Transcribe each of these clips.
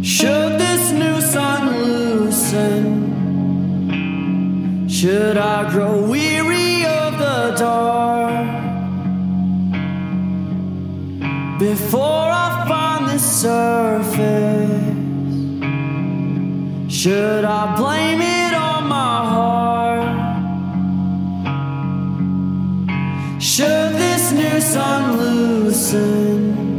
Should this noose unloosen? Should I grow weary of the dark? Before I find the surface, should I blame it on my heart? Should this noose unloosen?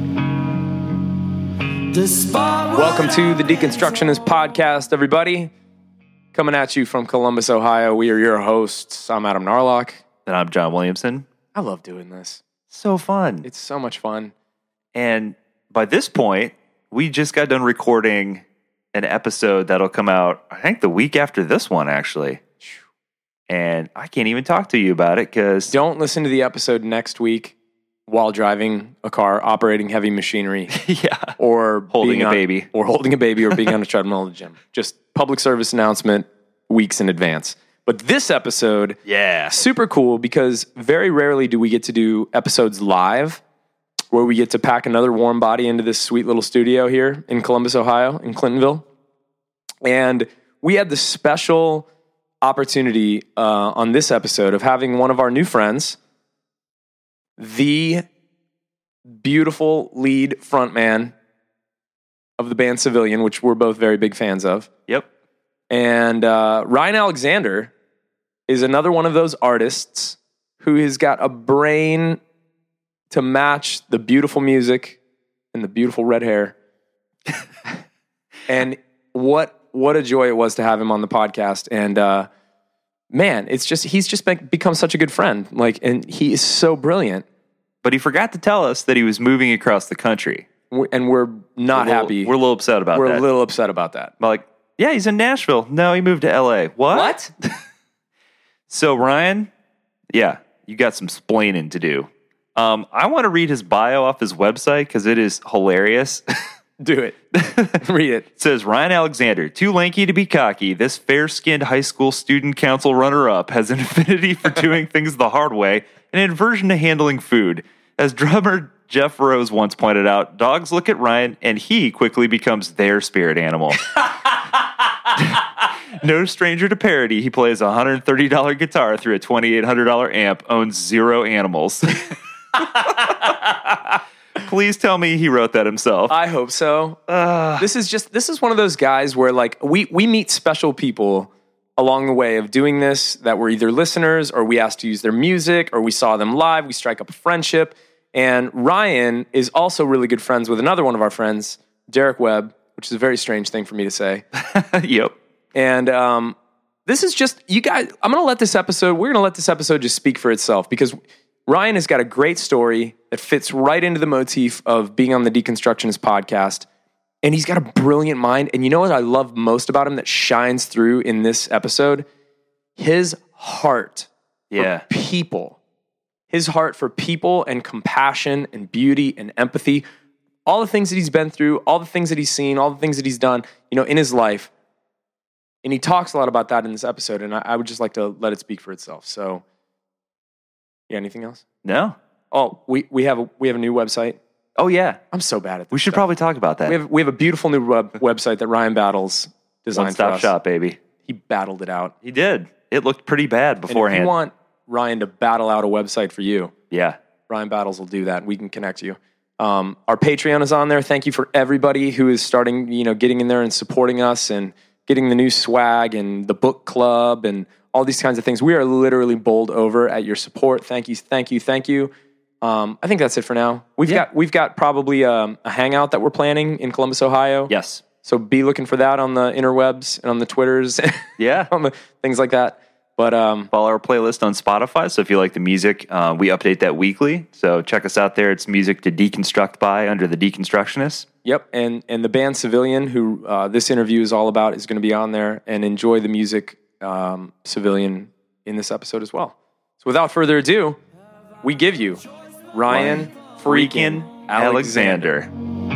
Welcome to the Deconstructionist Podcast, everybody. Coming at you from Columbus, Ohio. We are your hosts. I'm Adam Narlock. And I'm John Williamson. I love doing this. So fun. It's so much fun. And by this point, we just got done recording an episode that'll come out, I think, the week after this one, actually. And I can't even talk to you about it because... Don't listen to the episode next week while driving a car, operating heavy machinery. Yeah. Or holding a baby. Or holding a baby or being on a treadmill in the gym. Just public service announcement weeks in advance. But this episode, super cool because very rarely do we get to do episodes live where we get to pack another warm body into this sweet little studio here in Columbus, Ohio, in Clintonville. And we had the special opportunity on this episode of having one of our new friends, the beautiful lead frontman of the band Civilian, which we're both very big fans of. Yep. And Ryan Alexander is another one of those artists who has got a brain to match the beautiful music and the beautiful red hair. And what a joy it was to have him on the podcast. And man, he's just become such a good friend. And he is so brilliant. But he forgot to tell us that he was moving across the country. And we're not happy. We're a little upset about that. We're a little upset about that. Yeah, he's in Nashville. No, he moved to L.A. What? So, Ryan, yeah, you got some splaining to do. I want to read his bio off his website because it is hilarious. Do it. Read it. It says, Ryan Alexander, too lanky to be cocky, this fair-skinned high school student council runner-up has an affinity for doing things the hard way and an aversion to handling food. As drummer Jeff Rose once pointed out, dogs look at Ryan and he quickly becomes their spirit animal. No stranger to parody, he plays a $130 guitar through a $2,800 amp, owns 0 animals. Please tell me he wrote that himself. I hope so. This is one of those guys where we meet special people along the way of doing this that were either listeners or we asked to use their music or we saw them live. We strike up a friendship. And Ryan is also really good friends with another one of our friends, Derek Webb, which is a very strange thing for me to say. Yep. And this is just, you guys, we're going to let this episode just speak for itself because Ryan has got a great story that fits right into the motif of being on the Deconstructionist Podcast. And he's got a brilliant mind. And you know what I love most about him that shines through in this episode? His heart for people. His heart for people and compassion and beauty and empathy. All the things that he's been through, all the things that he's seen, all the things that he's done, in his life. And he talks a lot about that in this episode. And I would just like to let it speak for itself. So, yeah, anything else? No. Oh, we have a new website. Oh, yeah. I'm so bad at this. We should probably talk about that. We have a beautiful new website that Ryan Battles designed for us. One-stop shop, baby. He battled it out. He did. It looked pretty bad beforehand. And if you want Ryan to battle out a website for you, yeah, Ryan Battles will do that. We can connect you. Our Patreon is on there. Thank you for everybody who is starting, getting in there and supporting us and getting the new swag and the book club and all these kinds of things. We are literally bowled over at your support. Thank you, thank you, thank you. I think that's it for now. We've got probably a hangout that we're planning in Columbus, Ohio. Yes. So be looking for that on the interwebs and on the Twitters. Yeah. On the things like that. But follow our playlist on Spotify. So if you like the music, we update that weekly. So check us out there. It's music to deconstruct by under the Deconstructionists. Yep. And the band Civilian, who this interview is all about, is going to be on there. And enjoy the music Civilian in this episode as well. So without further ado, we give you Ryan freaking Alexander.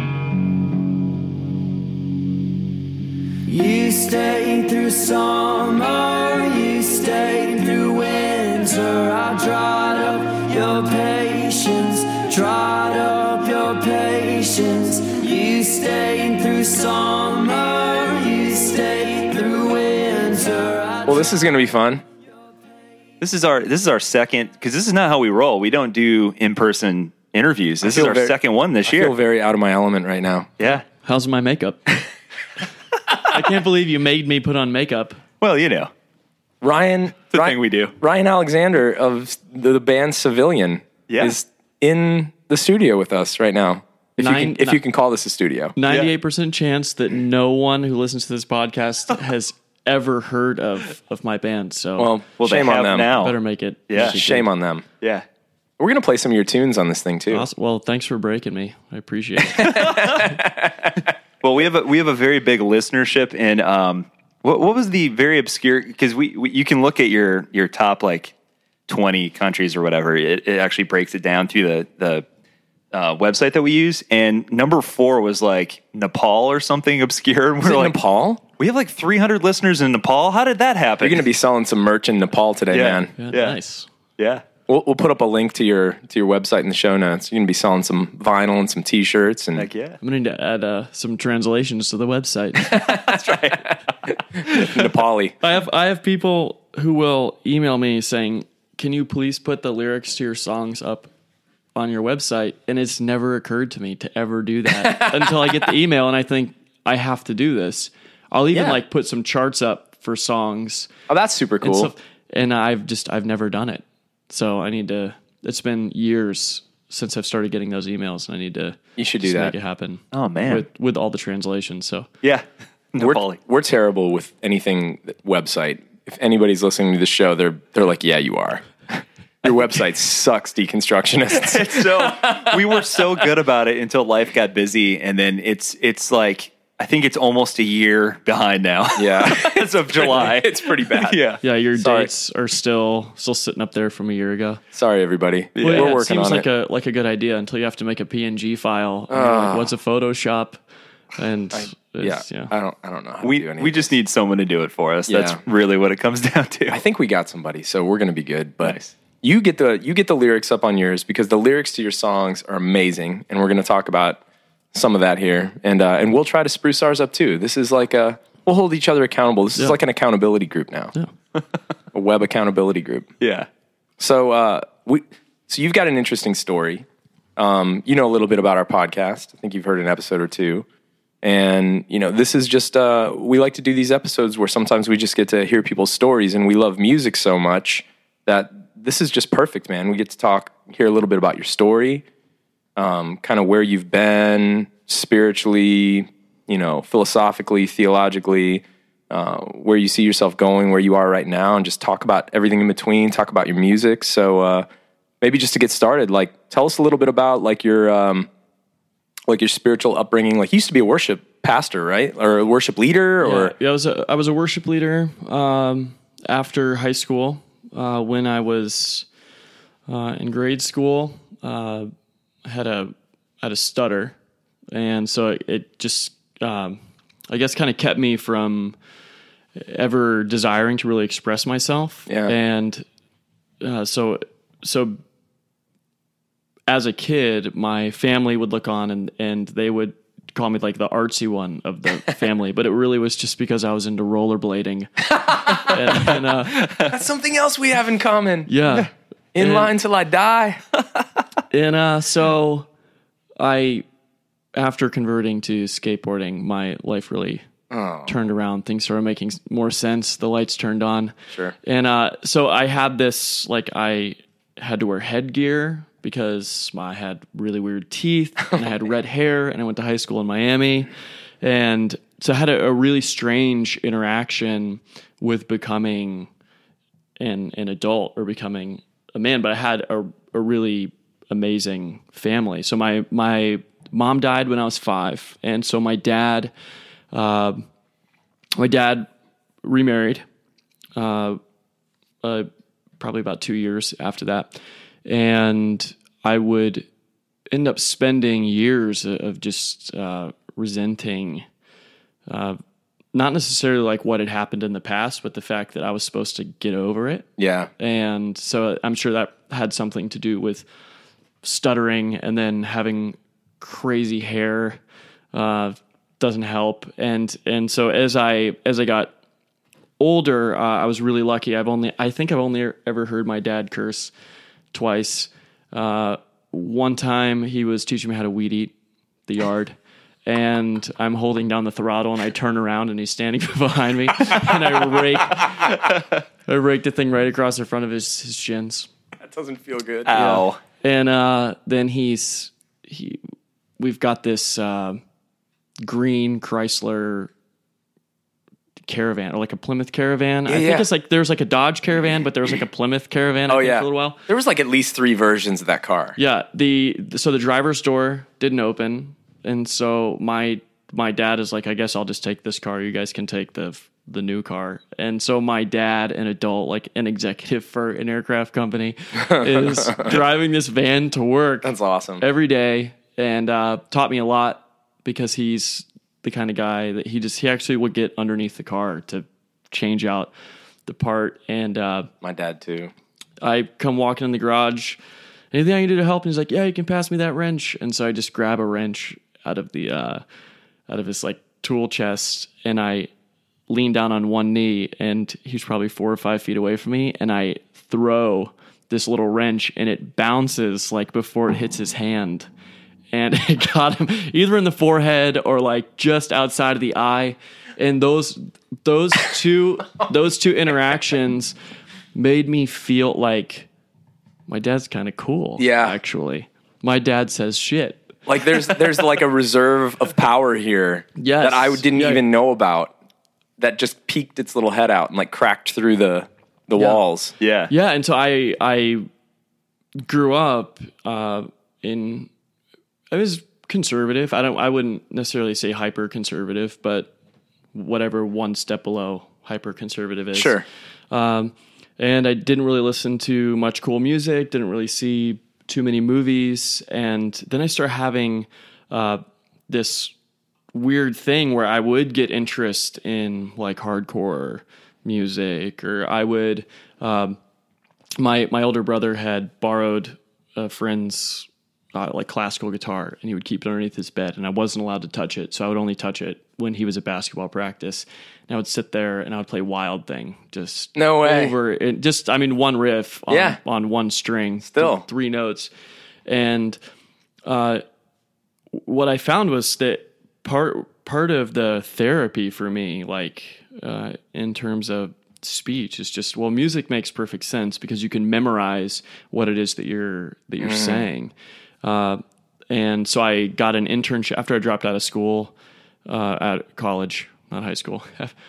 You stayed through summer, you stayed through winter. I dried up your patience, dried up your patience. You stayed through summer. this is going to be fun. This is our second, because this is not how we roll. We don't do in-person interviews. This is our second one this year. I feel very out of my element right now. Yeah. How's my makeup? I can't believe you made me put on makeup. Well, you know. Ryan, the thing we do. Ryan Alexander of the band Civilian is in the studio with us right now. If you can call this a studio. 98% chance that no one who listens to this podcast has ever heard of my band. So well shame on them. Now. Better make it. Yeah. Shame on them. Yeah. We're going to play some of your tunes on this thing too. Awesome. Well, thanks for breaking me. I appreciate it. Well, we have a very big listenership, and what was the very obscure? Because you can look at your top like 20 countries or whatever. It actually breaks it down to the website that we use, and number 4 was like Nepal or something obscure. And we're like, Nepal? We have like 300 listeners in Nepal. How did that happen? You're going to be selling some merch in Nepal today, man. Yeah, nice. Yeah. We'll put up a link to your website in the show notes. You're going to be selling some vinyl and some T-shirts. And heck yeah. I'm going to need to add some translations to the website. That's right. Nepali. I have people who will email me saying, can you please put the lyrics to your songs up on your website? And it's never occurred to me to ever do that until I get the email and I think I have to do this. I'll even like put some charts up for songs. Oh, that's super cool. And I've never done it. So I need to, it's been years since I've started getting those emails and I need to you should do that. Make it happen. Oh man. With all the translations. So yeah. We're terrible with anything website. If anybody's listening to the show, they're like, yeah, you are. Your website sucks, deconstructionists. So we were so good about it until life got busy, and then it's like I think it's almost a year behind now. Yeah, as of July, it's pretty bad. Yeah. Your dates are still sitting up there from a year ago. Sorry, everybody. Well, we're working on it. Seems like a good idea until you have to make a PNG file. Like, what's a Photoshop? And I don't know how to do anything. We just need someone to do it for us. Yeah. That's really what it comes down to. I think we got somebody, so we're going to be good. But nice. You get the lyrics up on yours because the lyrics to your songs are amazing, and we're going to talk about some of that here, and we'll try to spruce ours up too. This is like we'll hold each other accountable. This is like an accountability group now, a web accountability group. Yeah. So you've got an interesting story. You know a little bit about our podcast. I think you've heard an episode or two. And, this is just, we like to do these episodes where sometimes we just get to hear people's stories, and we love music so much that this is just perfect, man. We get to hear a little bit about your story, kind of where you've been spiritually, philosophically, theologically, where you see yourself going, where you are right now, and just talk about everything in between, talk about your music. So maybe just to get started, tell us a little bit about your spiritual upbringing. You used to be a worship pastor, right? Or a worship leader? Or I was a worship leader after high school. When I was in grade school, I had a stutter, and so it just I guess kind of kept me from ever desiring to really express myself. Yeah. And so as a kid, my family would look on and they would call me like the artsy one of the family, but it really was just because I was into rollerblading. and that's something else we have in common. Yeah. In line till I die. And so after converting to skateboarding, my life really turned around. Things started making more sense. The lights turned on. Sure. And so I had this, I had to wear headgear because I had really weird teeth and I had red hair, and I went to high school in Miami. And so I had a really strange interaction with becoming an adult or becoming a man, but I had a really amazing family. So my mom died when I was 5. And so my dad remarried, probably about 2 years after that. And I would end up spending years of just resenting, not necessarily what had happened in the past, but the fact that I was supposed to get over it. Yeah. And so I'm sure that had something to do with stuttering, and then having crazy hair doesn't help. And so as I got older, I was really lucky. I think I've only ever heard my dad curse twice. One time he was teaching me how to weed eat the yard, and I'm holding down the throttle, and I turn around, and he's standing behind me, and I rake the thing right across the front of his shins. That doesn't feel good. Ow. And then we've got this green Chrysler Caravan, or like a Plymouth Caravan. I think it's like there's like a Dodge Caravan, but there was like a Plymouth Caravan. I think, for a little while. There was like at least 3 versions of that car. Yeah. So the driver's door didn't open, and so my dad is like, I guess I'll just take this car. You guys can take the new car. And so my dad, an adult, like an executive for an aircraft company, is driving this van to work. That's awesome. Every day, and taught me a lot, because he's the kind of guy that he actually would get underneath the car to change out the part. And my dad too. I come walking in the garage, anything I can do to help? And he's like, yeah, you can pass me that wrench. And so I just grab a wrench out of his like tool chest, and I lean down on one knee, and he's probably 4 or 5 feet away from me, and I throw this little wrench, and it bounces like before it hits his hand. And it got him either in the forehead or like just outside of the eye. And those two interactions made me feel like my dad's kind of cool. Yeah. Actually, my dad says shit. Like there's like a reserve of power here Yes. that I didn't even know about, that just peeked its little head out and like cracked through the walls. Yeah. Yeah. And so I grew up I was conservative. I wouldn't necessarily say hyper conservative, but whatever one step below hyper conservative is. Sure. And I didn't really listen to much cool music, didn't really see too many movies. And then I started having this weird thing where I would get interest in like hardcore music, or I would, my older brother had borrowed a friend's like classical guitar, and he would keep it underneath his bed, and I wasn't allowed to touch it. So I would only touch it when he was at basketball practice. And I would sit there and I would play Wild Thing, just No way. over it. Just, I mean, one riff on one string, Still. 3 notes. And what I found was that part of the therapy for me, like in terms of speech, is just, well, music makes perfect sense because you can memorize what it is that you're saying. And so I got an internship after I dropped out of school, at college, not high school.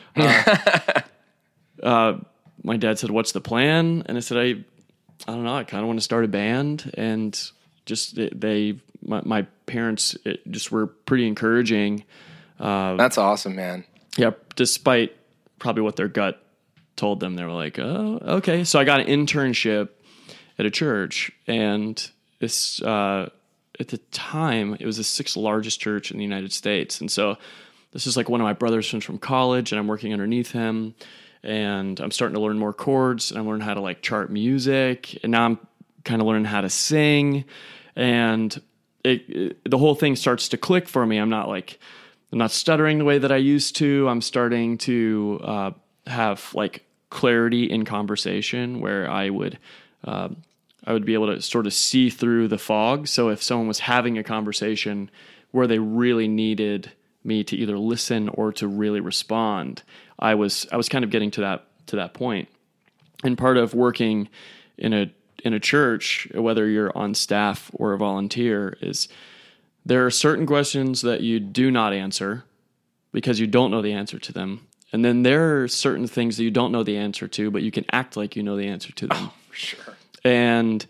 My dad said, "What's the plan?" And I said, I don't know. I kind of want to start a band. And just my parents just were pretty encouraging. That's awesome, man. Yeah. Despite probably what their gut told them, they were like, "Oh, okay." So I got an internship at a church, and it's, at the time, it was the 6th largest church in the United States. And so this is like one of my brothers from college, and I'm working underneath him, and I'm starting to learn more chords, and I'm learning how to like chart music, and now I'm kind of learning how to sing, and the whole thing starts to click for me. I'm not stuttering the way that I used to. I'm starting to have like clarity in conversation, where I would be able to sort of see through the fog. So if someone was having a conversation where they really needed me to either listen or to really respond, I was kind of getting to that point. And part of working in a church, whether you're on staff or a volunteer, is there are certain questions that you do not answer because you don't know the answer to them. And then there are certain things that you don't know the answer to, but you can act like you know the answer to them. Oh, for sure. And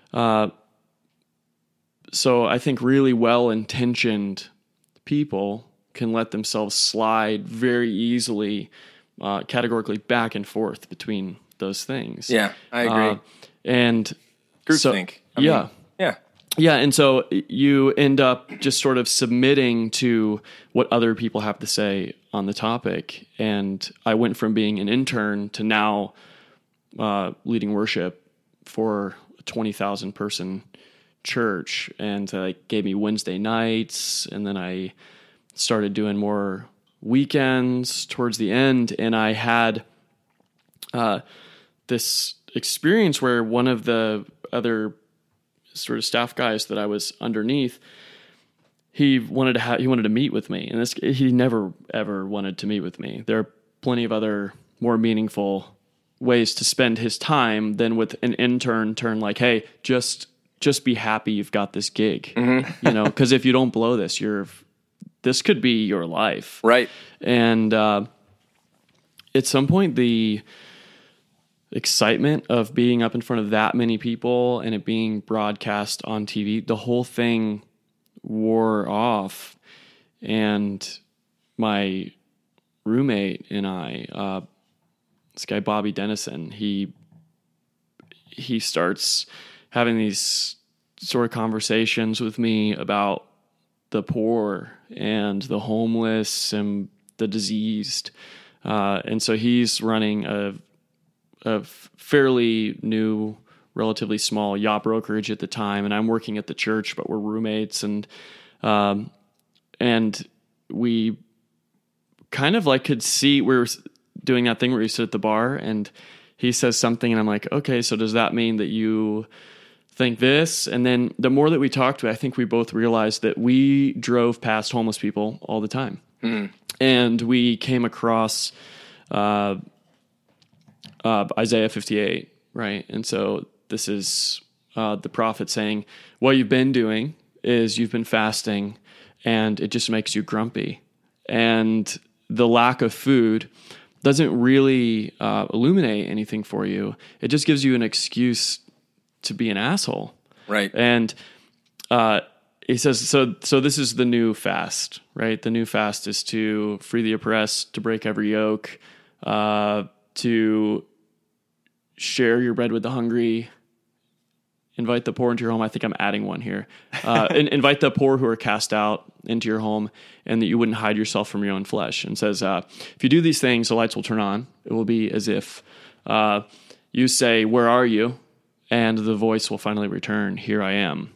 so I think really well-intentioned people can let themselves slide very easily, categorically back and forth between those things. Yeah, I agree. And Groupthink. Yeah. Yeah. And so you end up just sort of submitting to what other people have to say on the topic. And I went from being an intern to now leading worship for a 20,000 person church, and gave me Wednesday nights, and then I started doing more weekends towards the end, and I had this experience where one of the other sort of staff guys that I was underneath, he wanted to meet with me, and he never ever wanted to meet with me. There are plenty of other more meaningful ways to spend his time than with an intern turn like, hey, just be happy you've got this gig, because if you don't blow this, this could be your life. Right. And at some point, the excitement of being up in front of that many people and it being broadcast on TV, the whole thing wore off. And my roommate and I, this guy Bobby Dennison, he starts having these sort of conversations with me about the poor and the homeless and the diseased. And so he's running a fairly new, relatively small yacht brokerage at the time, and I'm working at the church, but we're roommates, and we kind of like could see we were doing that thing where you sit at the bar and he says something and I'm like, okay, so does that mean that you think this? And then the more that we talked to it, I think we both realized that we drove past homeless people all the time. And we came across Isaiah 58, right? And so this is the prophet saying, what you've been doing is you've been fasting and it just makes you grumpy. And the lack of food doesn't really illuminate anything for you. It just gives you an excuse to be an asshole. Right. And he says, so this is the new fast, right? The new fast is to free the oppressed, to break every yoke, to share your bread with the hungry, invite the poor into your home. I think I'm adding one here. Invite the poor who are cast out into your home, and that you wouldn't hide yourself from your own flesh. And says, if you do these things, the lights will turn on. It will be as if you say, where are you? And the voice will finally return, here I am.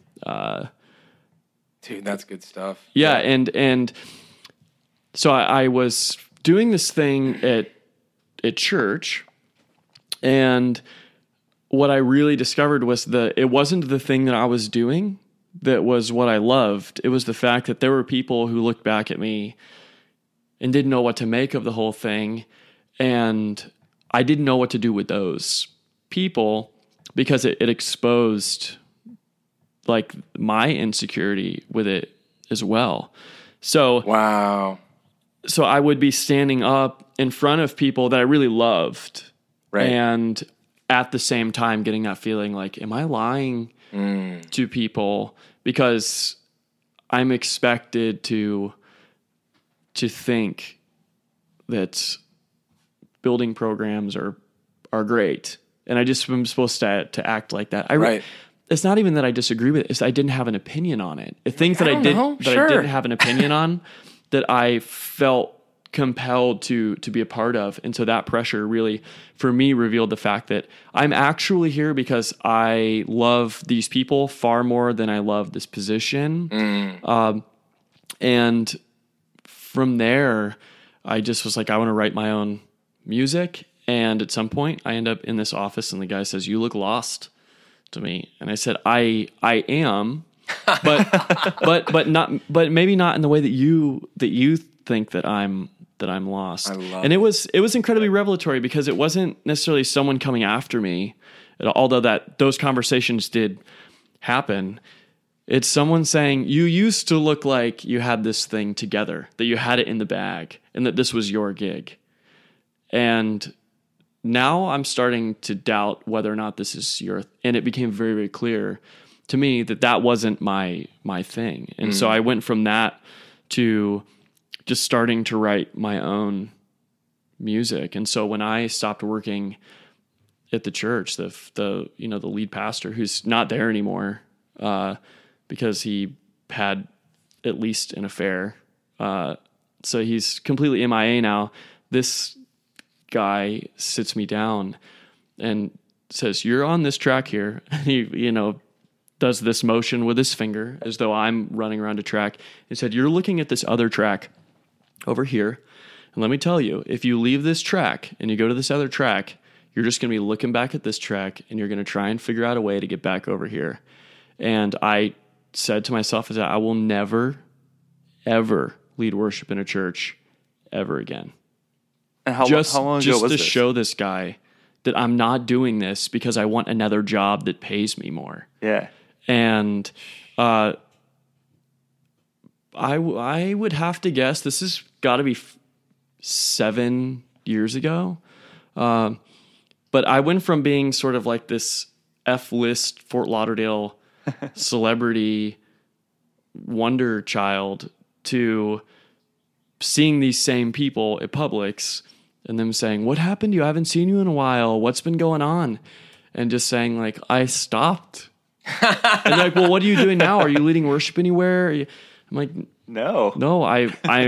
Dude, that's good stuff. Yeah, and so I was doing this thing at church, and what I really discovered was it wasn't the thing that I was doing that was what I loved. It was the fact that there were people who looked back at me and didn't know what to make of the whole thing, and I didn't know what to do with those people because it exposed like my insecurity with it as well. So wow. So I would be standing up in front of people that I really loved, right, and at the same time getting that feeling like, am I lying to people? Because I'm expected to think that building programs are great, and I just am supposed to act like that. Right. It's not even that I disagree with it. It's I didn't have an opinion on it. Things that I didn't have an opinion on that I felt compelled to be a part of. And so that pressure really, for me, revealed the fact that I'm actually here because I love these people far more than I love this position. And from there, I just was like, I want to write my own music. And at some point I end up in this office and the guy says, you look lost to me. And I said, I am, but maybe not in the way that you think that I'm lost. I love and it was incredibly revelatory because it wasn't necessarily someone coming after me, although those conversations did happen. It's someone saying, you used to look like you had this thing together, that you had it in the bag, and that this was your gig. And now I'm starting to doubt whether or not this is and it became very, very clear to me that wasn't my thing. And so I went from that to just starting to write my own music. And so when I stopped working at the church, the lead pastor, who's not there anymore, because he had at least an affair, so he's completely MIA now. This guy sits me down and says, "You're on this track here." And he, does this motion with his finger as though I'm running around a track. He said, "You're looking at this other track over here. And let me tell you, if you leave this track and you go to this other track, You're just going to be looking back at this trek, and you're going to try and figure out a way to get back over here. And I said to myself, is that I will never, ever lead worship in a church ever again. And how long ago was just to this? show this guy that I'm not doing this because I want another job that pays me more. Yeah. And I would have to guess this has got to be 7 years ago. But I went from being sort of like this F-list Fort Lauderdale celebrity wonder child to seeing these same people at Publix and them saying, what happened to you? I haven't seen you in a while. What's been going on? And just saying like, I stopped. And they're like, well, what are you doing now? Are you leading worship anywhere? I'm like, no, I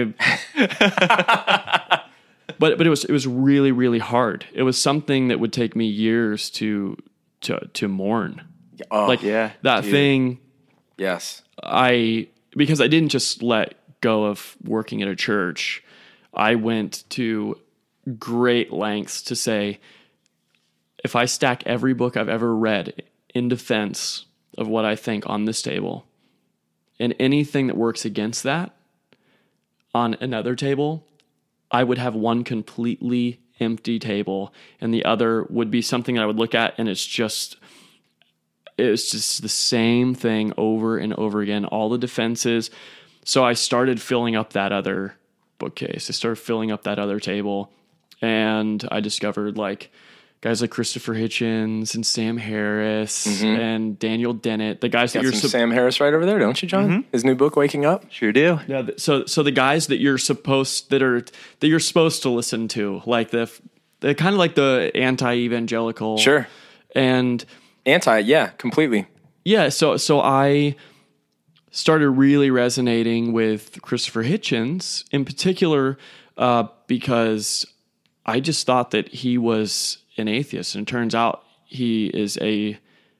but it was really, really hard. It was something that would take me years to mourn. Oh, Like yeah, that dude. thing. yes. Because I didn't just let go of working at a church. I went to great lengths to say, if I stack every book I've ever read in defense of what I think on this table, and anything that works against that on another table, I would have one completely empty table, and the other would be something I would look at, and it's just the same thing over and over again, all the defenses. So I started filling up that other bookcase. I started filling up that other table, and I discovered like guys like Christopher Hitchens and Sam Harris and Daniel Dennett, the guys that Got you're some Sam Harris right over there, don't you, John? His new book, Waking Up. Sure do. yeah. So the guys that you're supposed to listen to, like the kind of like the anti-evangelical, Sure. and Yeah, completely. yeah. So I started really resonating with Christopher Hitchens in particular because I just thought that he was an atheist, and it turns out he is a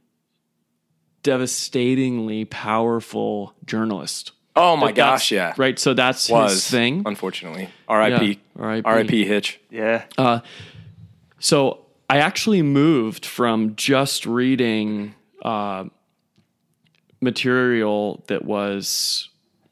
devastatingly powerful journalist. Oh my Like, that's- gosh, yeah. Right. So that's Was, his thing. unfortunately. R.I.P. Yeah, R.I.P. R.I.P. Hitch. Yeah. So I actually moved from just reading material that was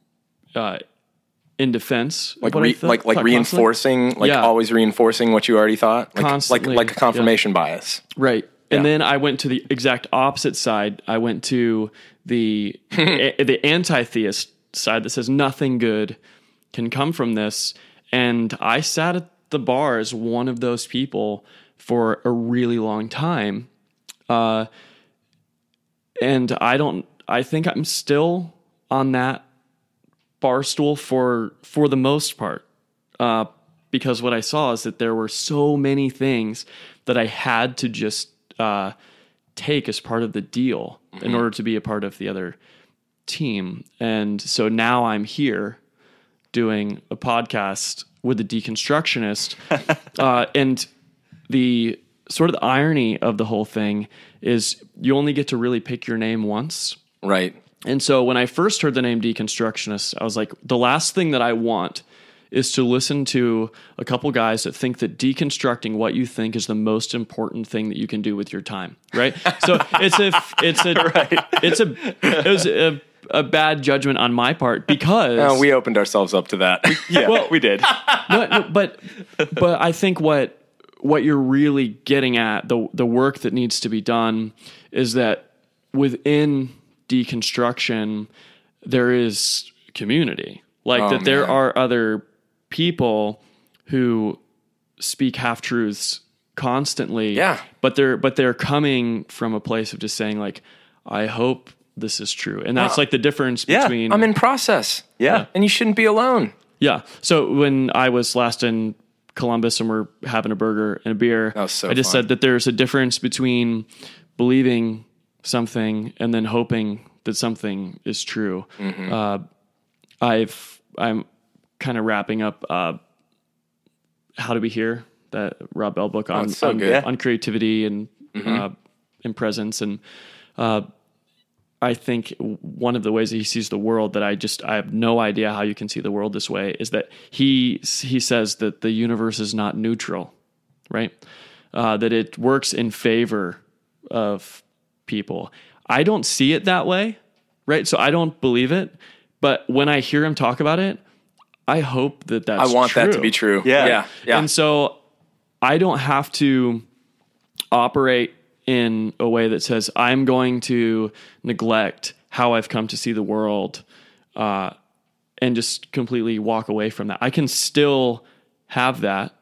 in defense, Like of what I thought constantly. reinforcing, Yeah. always reinforcing what you already thought. Constantly, Like a confirmation bias. Right. Yeah. And then I went to the exact opposite side. I went to the the anti-theist side that says nothing good can come from this. And I sat at the bar as one of those people for a really long time. And I think I'm still on that bar stool for the most part. Because what I saw is that there were so many things that I had to just take as part of the deal in order to be a part of the other team. And so now I'm here doing a podcast with a deconstructionist. And the sort of the irony of the whole thing is you only get to really pick your name once. Right. And so when I first heard the name deconstructionist, I was like, the last thing that I want is to listen to a couple guys that think that deconstructing what you think is the most important thing that you can do with your time, right? So it was a bad judgment on my part because We opened ourselves up to that. Yeah, we did. no, but I think what you're really getting at, the work that needs to be done, is that within deconstruction there is community, like that there man. are other people who speak half truths constantly. Yeah. but they're coming from a place of just saying like, I hope this is true, and that's like the difference Yeah, between I'm in process. Yeah. And you shouldn't be alone. Yeah. So when I was last in Columbus and we're having a burger and a beer, That was so I just fun. said that there's a difference between believing something and then hoping that something is true. Mm-hmm. I'm kind of wrapping up How to Be Here, that Rob Bell book on it's so good. on creativity and Mm-hmm. and presence, and I think one of the ways that he sees the world that I have no idea how you can see the world this way is that he says that the universe is not neutral, right? that it works in favor of people. I don't see it that way, right? So I don't believe it. But when I hear him talk about it, I hope that that's I want true. that to be true. Yeah. And so I don't have to operate in a way that says I'm going to neglect how I've come to see the world and just completely walk away from that. I can still have that,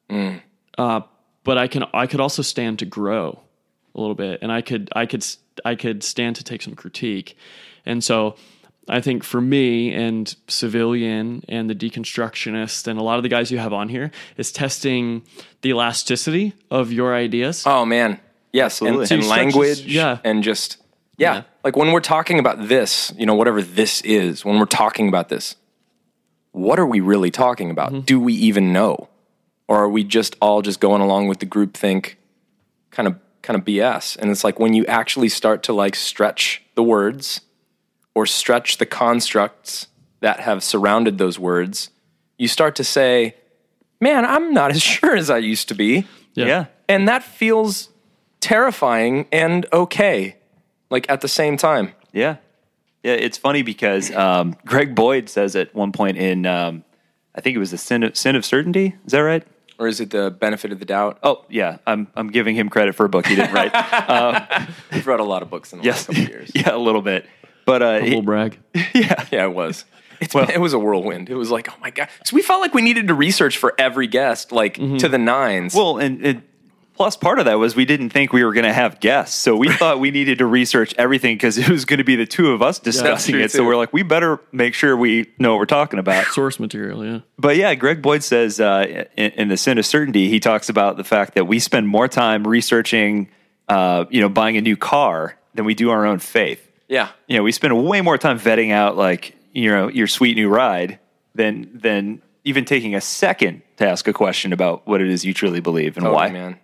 but I could also stand to grow a little bit, and I could stand to take some critique. And so I think for me and Civilian and the Deconstructionist and a lot of the guys you have on here is testing the elasticity of your ideas. Oh man. Yes. Absolutely. And language. Yeah. And just, like when we're talking about this, whatever this is, when we're talking about this, what are we really talking about? Mm-hmm. Do we even know? Or are we just all just going along with the groupthink kind of BS? And it's like when you actually start to like stretch the words or stretch the constructs that have surrounded those words, you start to say, man, I'm not as sure as I used to be. Yeah. And that feels terrifying and okay, like at the same time. Yeah. Yeah, it's funny because Greg Boyd says at one point in, I think it was the Sin of Certainty. Is that right? Or is it the Benefit of the Doubt? Oh, yeah. I'm giving him credit for a book he didn't write. We've read a lot of books in the last couple of years. Yeah, a little bit. But Humble brag. Yeah, it was. It was a whirlwind. It was like, oh my God. So we felt like we needed to research for every guest, like to the nines. Well, and plus part of that was we didn't think we were going to have guests. So we thought we needed to research everything because it was going to be the two of us discussing it. too. So we're like, we better make sure we know what we're talking about. Source material, yeah. But yeah, Greg Boyd says in The Sin of Certainty, he talks about the fact that we spend more time researching, buying a new car than we do our own faith. Yeah. We spend way more time vetting out like, your sweet new ride than even taking a second to ask a question about what it is you truly believe and why. Man.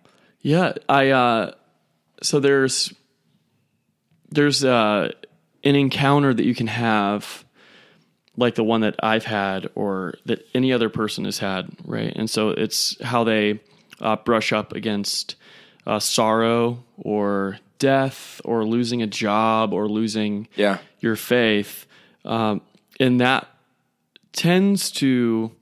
Yeah, so there's an encounter that you can have like the one that I've had or that any other person has had, right? And so it's how they brush up against sorrow or death or losing a job or losing your faith. And that tends to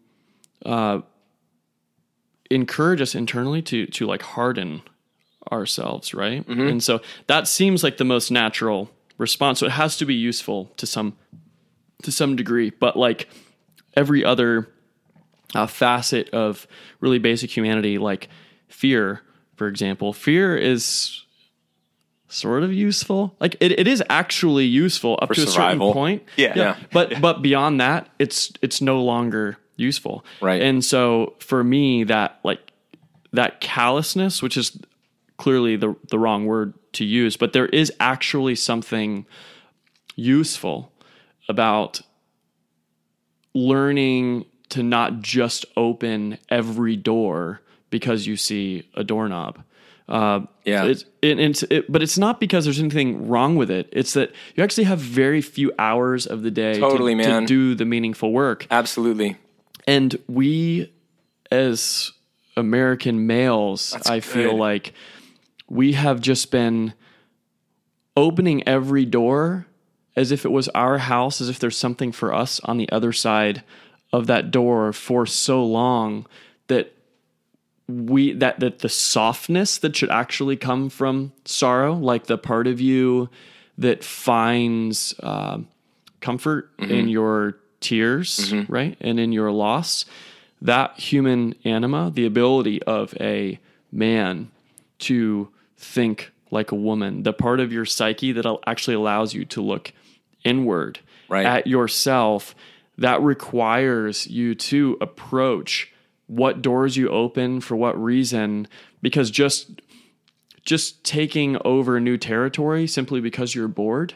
encourage us internally to like harden ourselves, right? Mm-hmm. And so that seems like the most natural response. So it has to be useful to some degree, but like every other facet of really basic humanity, like fear, for example, fear is sort of useful. Like it is actually useful up to survival. A certain point. Yeah. But beyond that, it's no longer useful. Right. And so for me, that callousness, which is clearly the wrong word to use, but there is actually something useful about learning to not just open every door because you see a doorknob. But it's not because there's anything wrong with it. It's that you actually have very few hours of the day to do the meaningful work. Absolutely. And we, as American males, I feel like we have just been opening every door as if it was our house, as if there's something for us on the other side of that door for so long that that the softness that should actually come from sorrow, like the part of you that finds comfort in your tears, right? And in your loss, that human anima, the ability of a man to think like a woman, the part of your psyche that actually allows you to look inward at yourself, that requires you to approach what doors you open for what reason, because just taking over new territory simply because you're bored,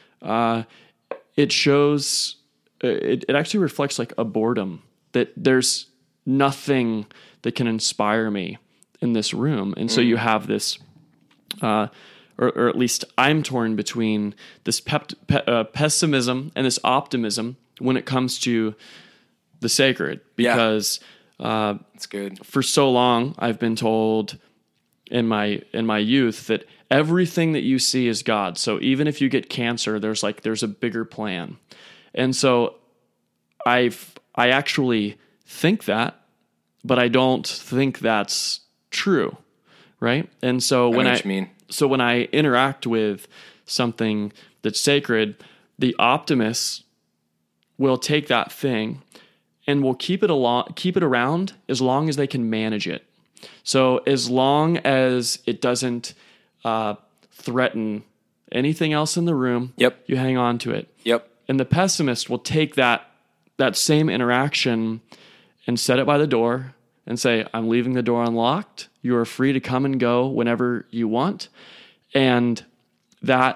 it shows, it actually reflects like a boredom, that there's nothing that can inspire me in this room. And so you have this, or at least I'm torn between this pessimism and this optimism when it comes to the sacred, because it's good. For so long, I've been told in my youth that everything that you see is God. So even if you get cancer, there's a bigger plan. And so I actually think that, but I don't think that's true, right? And so when I interact with something that's sacred, the optimists will take that thing and will keep it around as long as they can manage it. So as long as it doesn't threaten anything else in the room, Yep. you hang on to it. Yep. And the pessimist will take that same interaction and set it by the door and say, I'm leaving the door unlocked. You are free to come and go whenever you want. And the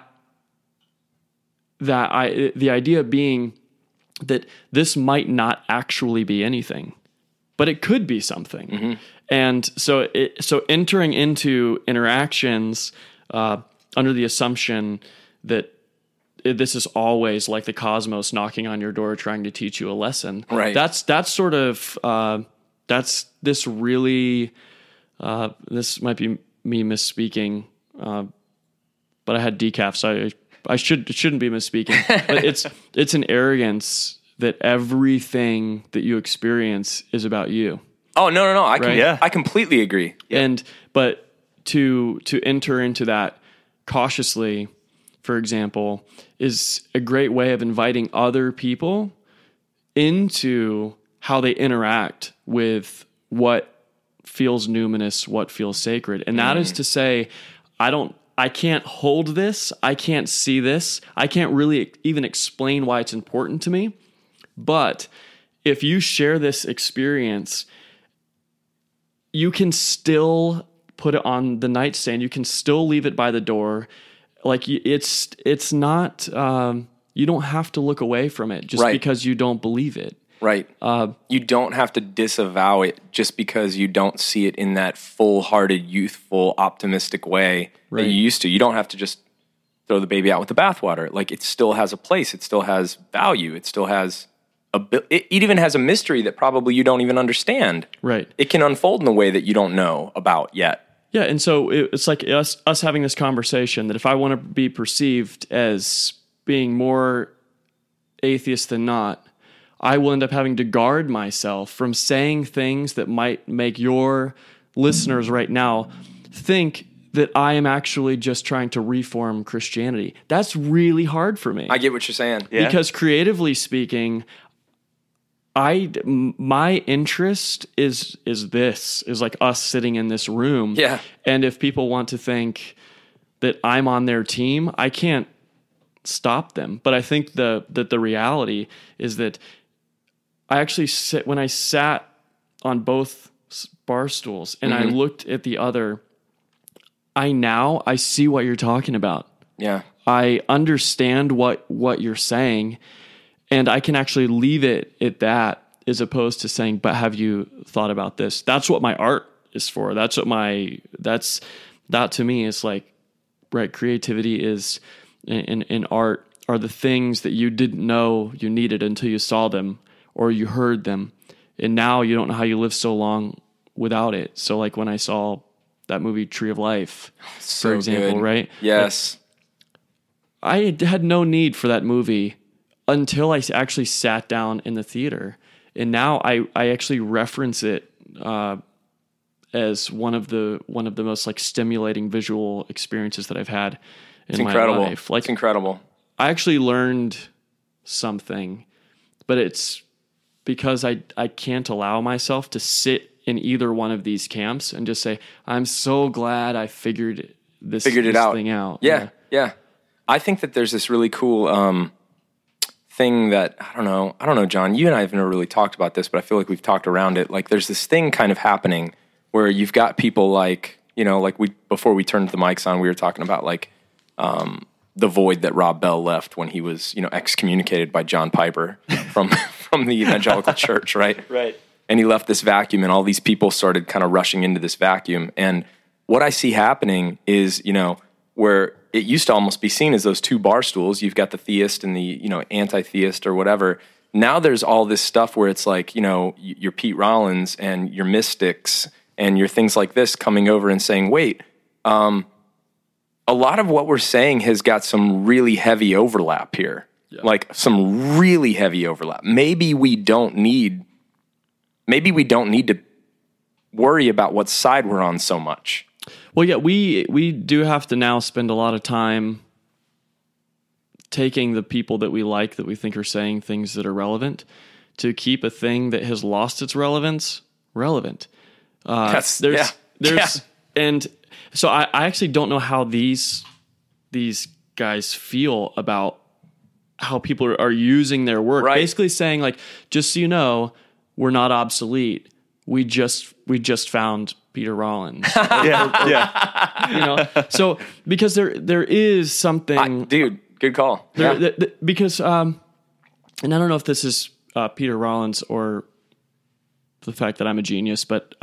idea being that this might not actually be anything, but it could be something. Mm-hmm. And so entering into interactions under the assumption that this is always like the cosmos knocking on your door trying to teach you a lesson. Right. That's sort of this really this might be me misspeaking, but I had decaf, so I shouldn't be misspeaking. But it's an arrogance that everything that you experience is about you. Oh, no. I completely agree. But to enter into that cautiously, for example, is a great way of inviting other people into how they interact with what feels numinous, what feels sacred. And that is to say, I can't hold this. I can't see this. I can't really even explain why it's important to me. But if you share this experience, you can still put it on the nightstand. You can still leave it by the door. Like it's not, you don't have to look away from it just because you don't believe it. Right. You don't have to disavow it just because you don't see it in that full-hearted, youthful, optimistic way that you used to. You don't have to just throw the baby out with the bathwater. Like, it still has a place. It still has value. It still has it even has a mystery that probably you don't even understand. Right. It can unfold in a way that you don't know about yet. Yeah, and so it's like us having this conversation that if I want to be perceived as being more atheist than not, I will end up having to guard myself from saying things that might make your listeners right now think that I am actually just trying to reform Christianity. That's really hard for me. I get what you're saying. Yeah. Because creatively speaking, my interest is like us sitting in this room. Yeah. And if people want to think that I'm on their team, I can't stop them. But I think that the reality is that I actually when I sat on both bar stools and I looked at the other, I see what you're talking about. Yeah. I understand what you're saying, and I can actually leave it at that as opposed to saying, but have you thought about this? That's what my art is for. That to me is like, right, creativity is in art are the things that you didn't know you needed until you saw them or you heard them. And now you don't know how you live so long without it. So like when I saw that movie Tree of Life, for example, good. Right? Yes. I had no need for that movie until I actually sat down in the theater. And now I actually reference it as one of the most like stimulating visual experiences that I've had in my life. Like, it's incredible. I actually learned something, but it's because I can't allow myself to sit in either one of these camps and just say, I'm so glad I figured this thing out. Yeah. I think that there's this really cool thing that, I don't know, John, you and I have never really talked about this, but I feel like we've talked around it. Like there's this thing kind of happening where you've got people like, like before we turned the mics on, we were talking about like the void that Rob Bell left when he was, excommunicated by John Piper from the evangelical church, right? Right. And he left this vacuum, and all these people started kind of rushing into this vacuum. And what I see happening is, where it used to almost be seen as those two bar stools. You've got the theist and the, anti-theist or whatever. Now there's all this stuff where it's like, you're Pete Rollins and your mystics and your things like this coming over and saying, wait, a lot of what we're saying has got some really heavy overlap here. Yeah. Like some really heavy overlap. Maybe we don't need to worry about what side we're on so much. Well, yeah, we do have to now spend a lot of time taking the people that we like, that we think are saying things that are relevant, to keep a thing that has lost its relevance relevant. And so I actually don't know how these guys feel about how people are using their work. Right. Basically saying, like, just so you know, we're not obsolete. We just found Peter Rollins. So because there is something, dude, good call. Because and I don't know if this is Peter Rollins or the fact that I'm a genius, but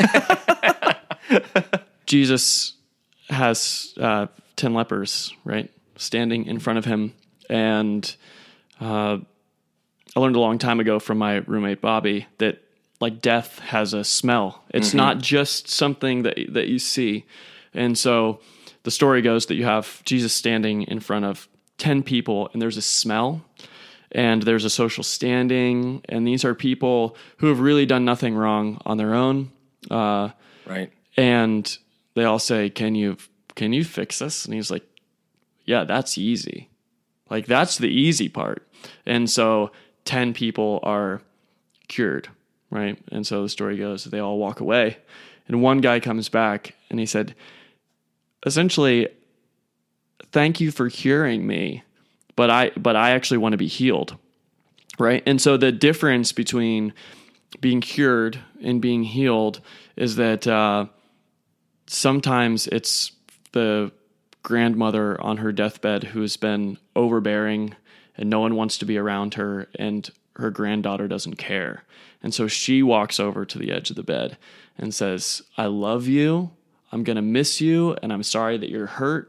Jesus has 10 lepers, right, standing in front of him. And I learned a long time ago from my roommate, Bobby, that like death has a smell. It's not just something that you see. And so the story goes that you have Jesus standing in front of 10 people, and there's a smell, and there's a social standing, and these are people who have really done nothing wrong on their own. Right. And they all say, can you fix this? And he's like, yeah, that's easy. Like, that's the easy part. And so 10 people are cured, right? And so the story goes, they all walk away. And one guy comes back and he said, essentially, thank you for curing me, but I actually want to be healed, right? And so the difference between being cured and being healed is that sometimes it's the grandmother on her deathbed who has been overbearing and no one wants to be around her, and her granddaughter doesn't care. And so she walks over to the edge of the bed and says, I love you, I'm going to miss you, and I'm sorry that you're hurt.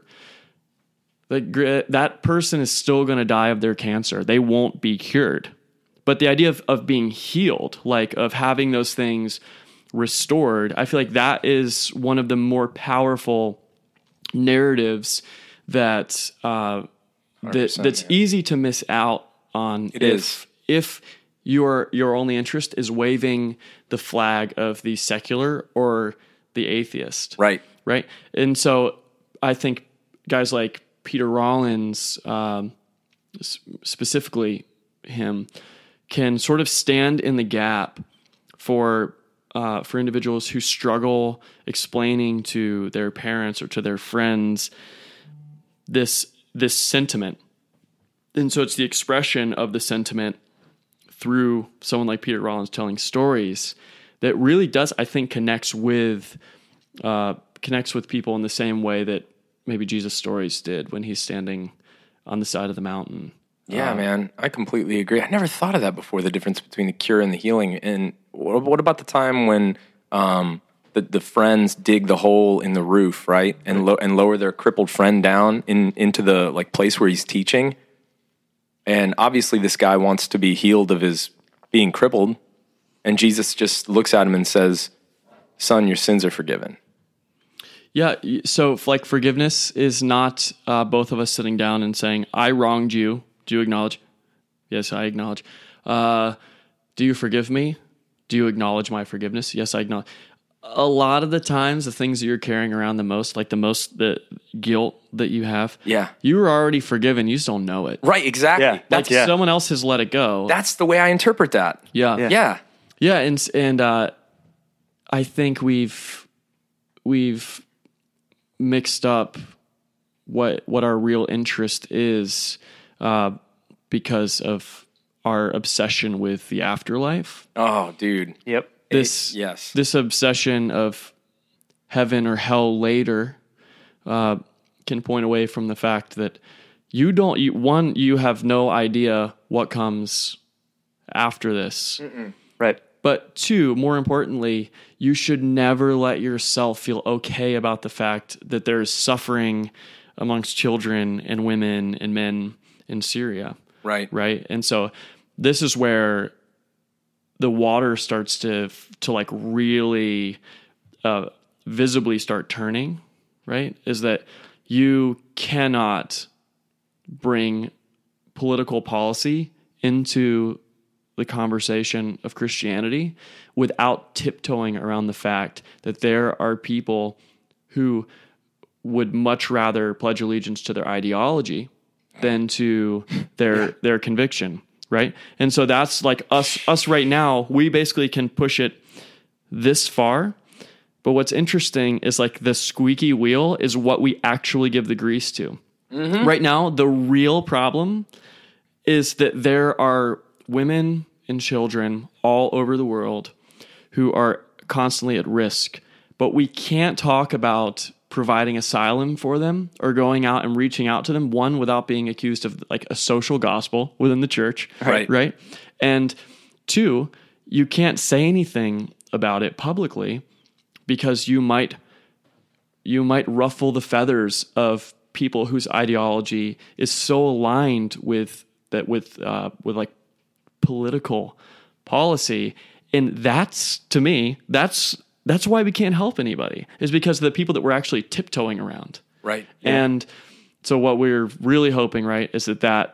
That person is still going to die of their cancer. They won't be cured. But the idea of being healed, like of having those things restored, I feel like that is one of the more powerful narratives that's easy to miss out on. If your only interest is waving the flag of the secular or the atheist. Right. And so I think guys like Peter Rollins, specifically him, can sort of stand in the gap for individuals who struggle explaining to their parents or to their friends this sentiment. And so it's the expression of the sentiment through someone like Peter Rollins telling stories that really does, I think, connects with people in the same way that maybe Jesus' stories did when he's standing on the side of the mountain. Yeah, man, I completely agree. I never thought of that before, the difference between the cure and the healing. And what about the time when the friends dig the hole in the roof, right, and lower their crippled friend down into the like place where he's teaching? And obviously this guy wants to be healed of his being crippled, and Jesus just looks at him and says, son, your sins are forgiven. Yeah, so like forgiveness is not both of us sitting down and saying, I wronged you. Do you acknowledge? Yes, I acknowledge. Do you forgive me? Do you acknowledge my forgiveness? Yes, I acknowledge. A lot of the times, the things that you're carrying around the guilt that you have, you were already forgiven. You just don't know it. Right, exactly. Yeah, someone else has let it go. That's the way I interpret that. Yeah. And I think we've mixed up what our real interest is because of our obsession with the afterlife. Oh, dude. Yep. This obsession of heaven or hell later can point away from the fact that you have no idea what comes after this. Right. But two, more importantly, you should never let yourself feel okay about the fact that there is suffering amongst children and women and men in Syria. Right. And so this is where the water starts to like really visibly start turning, right? Is that you cannot bring political policy into the conversation of Christianity without tiptoeing around the fact that there are people who would much rather pledge allegiance to their ideology than to their conviction, right? And so that's like us right now, we basically can push it this far. But what's interesting is like the squeaky wheel is what we actually give the grease to. Right now, the real problem is that there are women and children all over the world who are constantly at risk, but we can't talk about providing asylum for them or going out and reaching out to them, one, without being accused of like a social gospel within the church, right? And two, you can't say anything about it publicly because you might ruffle the feathers of people whose ideology is so aligned with like political policy. And that's, to me, that's why we can't help anybody, is because of the people that we're actually tiptoeing around. Right. Yeah. And so what we're really hoping, right, is that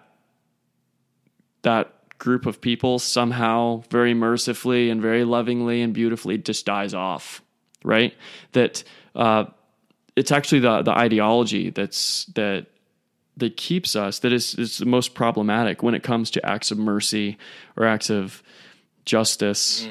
group of people somehow very mercifully and very lovingly and beautifully just dies off, right? That it's actually the ideology that keeps us, that is the most problematic when it comes to acts of mercy or acts of justice.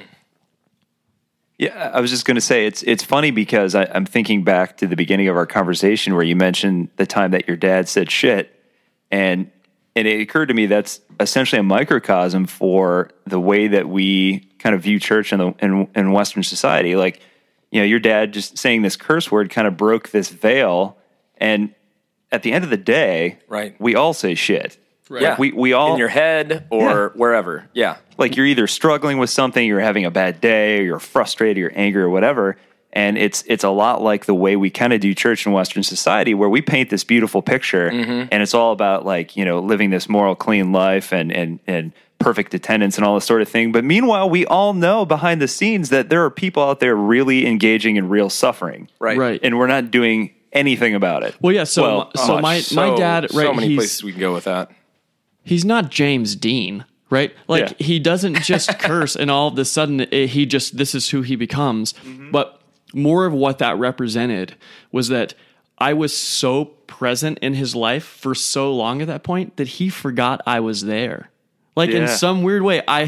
Yeah, I was just going to say, it's funny because I'm thinking back to the beginning of our conversation where you mentioned the time that your dad said shit, and it occurred to me that's essentially a microcosm for the way that we kind of view church in Western society. Like, you know, your dad just saying this curse word kind of broke this veil, and at the end of the day, right, we all say shit. Right. Yeah, we all in your head or wherever. Yeah, like you're either struggling with something, you're having a bad day, or you're frustrated, you're angry, or whatever. And it's a lot like the way we kind of do church in Western society, where we paint this beautiful picture, and it's all about like, you know, living this moral, clean life and perfect attendance and all this sort of thing. But meanwhile, we all know behind the scenes that there are people out there really engaging in real suffering, Right. And we're not doing anything about it. Well, yeah. So my dad, right? So many places we can go with that. He's not James Dean, right? Like he doesn't just curse and all of a sudden this is who he becomes. But more of what that represented was that I was so present in his life for so long at that point that he forgot I was there. Like in some weird way, I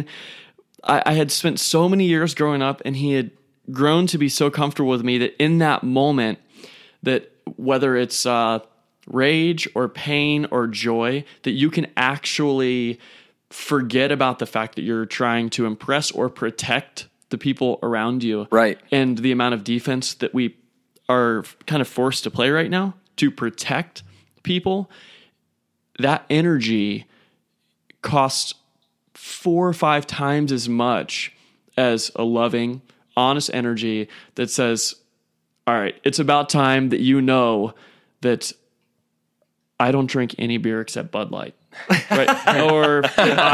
had spent so many years growing up, and he had grown to be so comfortable with me that in that moment, that whether it's rage or pain or joy, that you can actually forget about the fact that you're trying to impress or protect the people around you. Right. And the amount of defense that we are kind of forced to play right now to protect people, that energy costs 4 or 5 times as much as a loving, honest energy that says, all right, it's about time that you know that I don't drink any beer except Bud Light, right? Or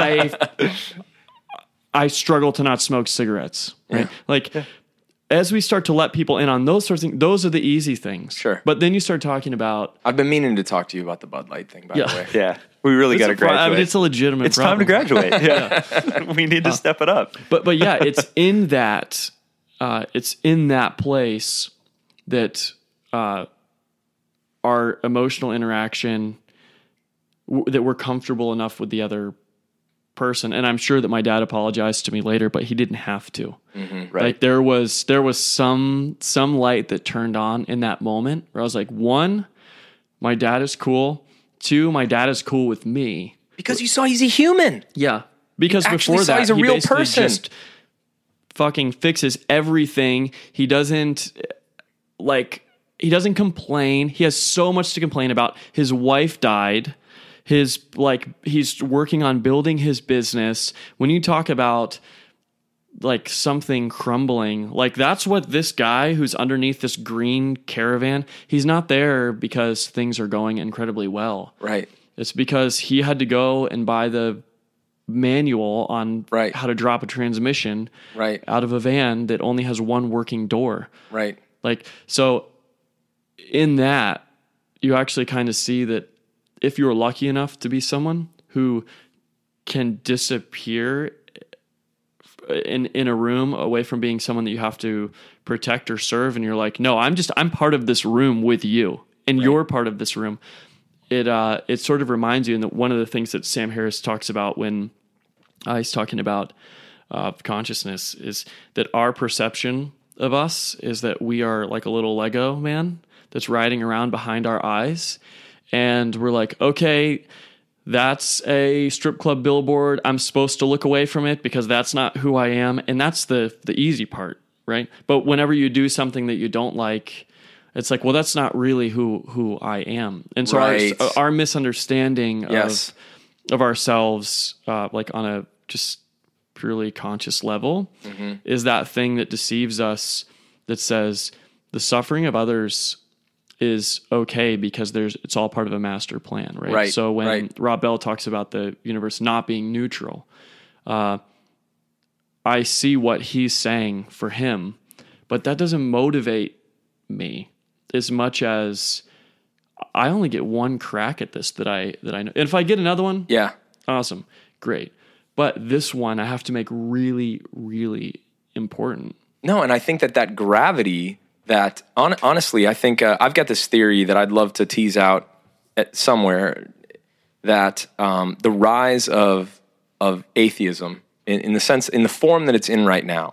I struggle to not smoke cigarettes, right? Like, as we start to let people in on those sorts of things, those are the easy things. Sure. But then you start talking about... I've been meaning to talk to you about the Bud Light thing, by the way. Yeah. We really got to graduate. I mean, it's a legitimate It's problem. time to graduate. Yeah. We need to step it up. But yeah, it's in that place that our emotional interaction, that we're comfortable enough with the other person. And I'm sure that my dad apologized to me later, but he didn't have to. Right. Like there was some light that turned on in that moment where I was like, 1, my dad is cool. 2, my dad is cool with me. Because you saw he's a human. Yeah. Because before that, he's a real person. Just fucking fixes everything. He doesn't complain. He has so much to complain about. His wife died. He's working on building his business. When you talk about like something crumbling, like that's what this guy who's underneath this green caravan, he's not there because things are going incredibly well. Right. It's because he had to go and buy the manual on how to drop a transmission out of a van that only has one working door. Right. Like, so in that, you actually kind of see that if you're lucky enough to be someone who can disappear in a room away from being someone that you have to protect or serve, and you're like, no, I'm part of this room with you, and you're part of this room. It sort of reminds you, and that one of the things that Sam Harris talks about when he's talking about consciousness is that our perception of us is that we are like a little Lego man that's riding around behind our eyes, and we're like, okay, that's a strip club billboard. I'm supposed to look away from it because that's not who I am, and that's the easy part, right? But whenever you do something that you don't like, it's like, well, that's not really who I am. And so Right. our misunderstanding Yes. of ourselves, like on a just purely conscious level, is that thing that deceives us, that says the suffering of others is okay because it's all part of a master plan, right? Right, So when right. Rob Bell talks about the universe not being neutral, I see what he's saying for him, but that doesn't motivate me as much as I only get one crack at this that I know. And if I get another one, Yeah. awesome, great. But this one I have to make really, really important. No, and I think that gravity, that honestly, I think I've got this theory that I'd love to tease out at somewhere, that the rise of atheism in the form that it's in right now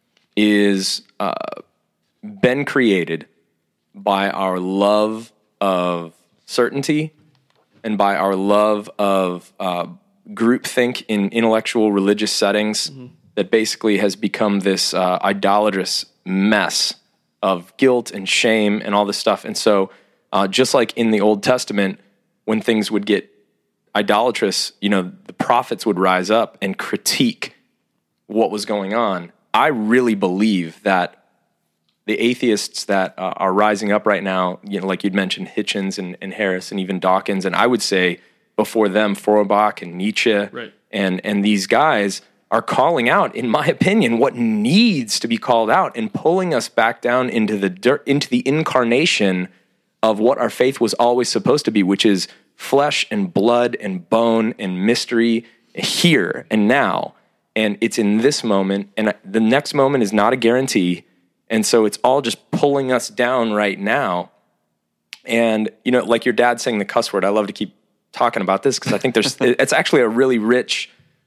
is been created by our love of certainty and by our love of groupthink in intellectual religious settings that basically has become this idolatrous mess of guilt and shame and all this stuff. And so just like in the Old Testament, when things would get idolatrous, the prophets would rise up and critique what was going on. I really believe that the atheists that are rising up right now, like you'd mentioned, Hitchens and Harris and even Dawkins, and I would say before them, Feuerbach and Nietzsche, Right. and these guys are calling out, in my opinion, what needs to be called out and pulling us back down into the dirt, into the incarnation of what our faith was always supposed to be, which is flesh and blood and bone and mystery here and now. And it's in this moment, and the next moment is not a guarantee. And so it's all just pulling us down right now. And, like your dad saying the cuss word, I love to keep talking about this because I think it's actually a really rich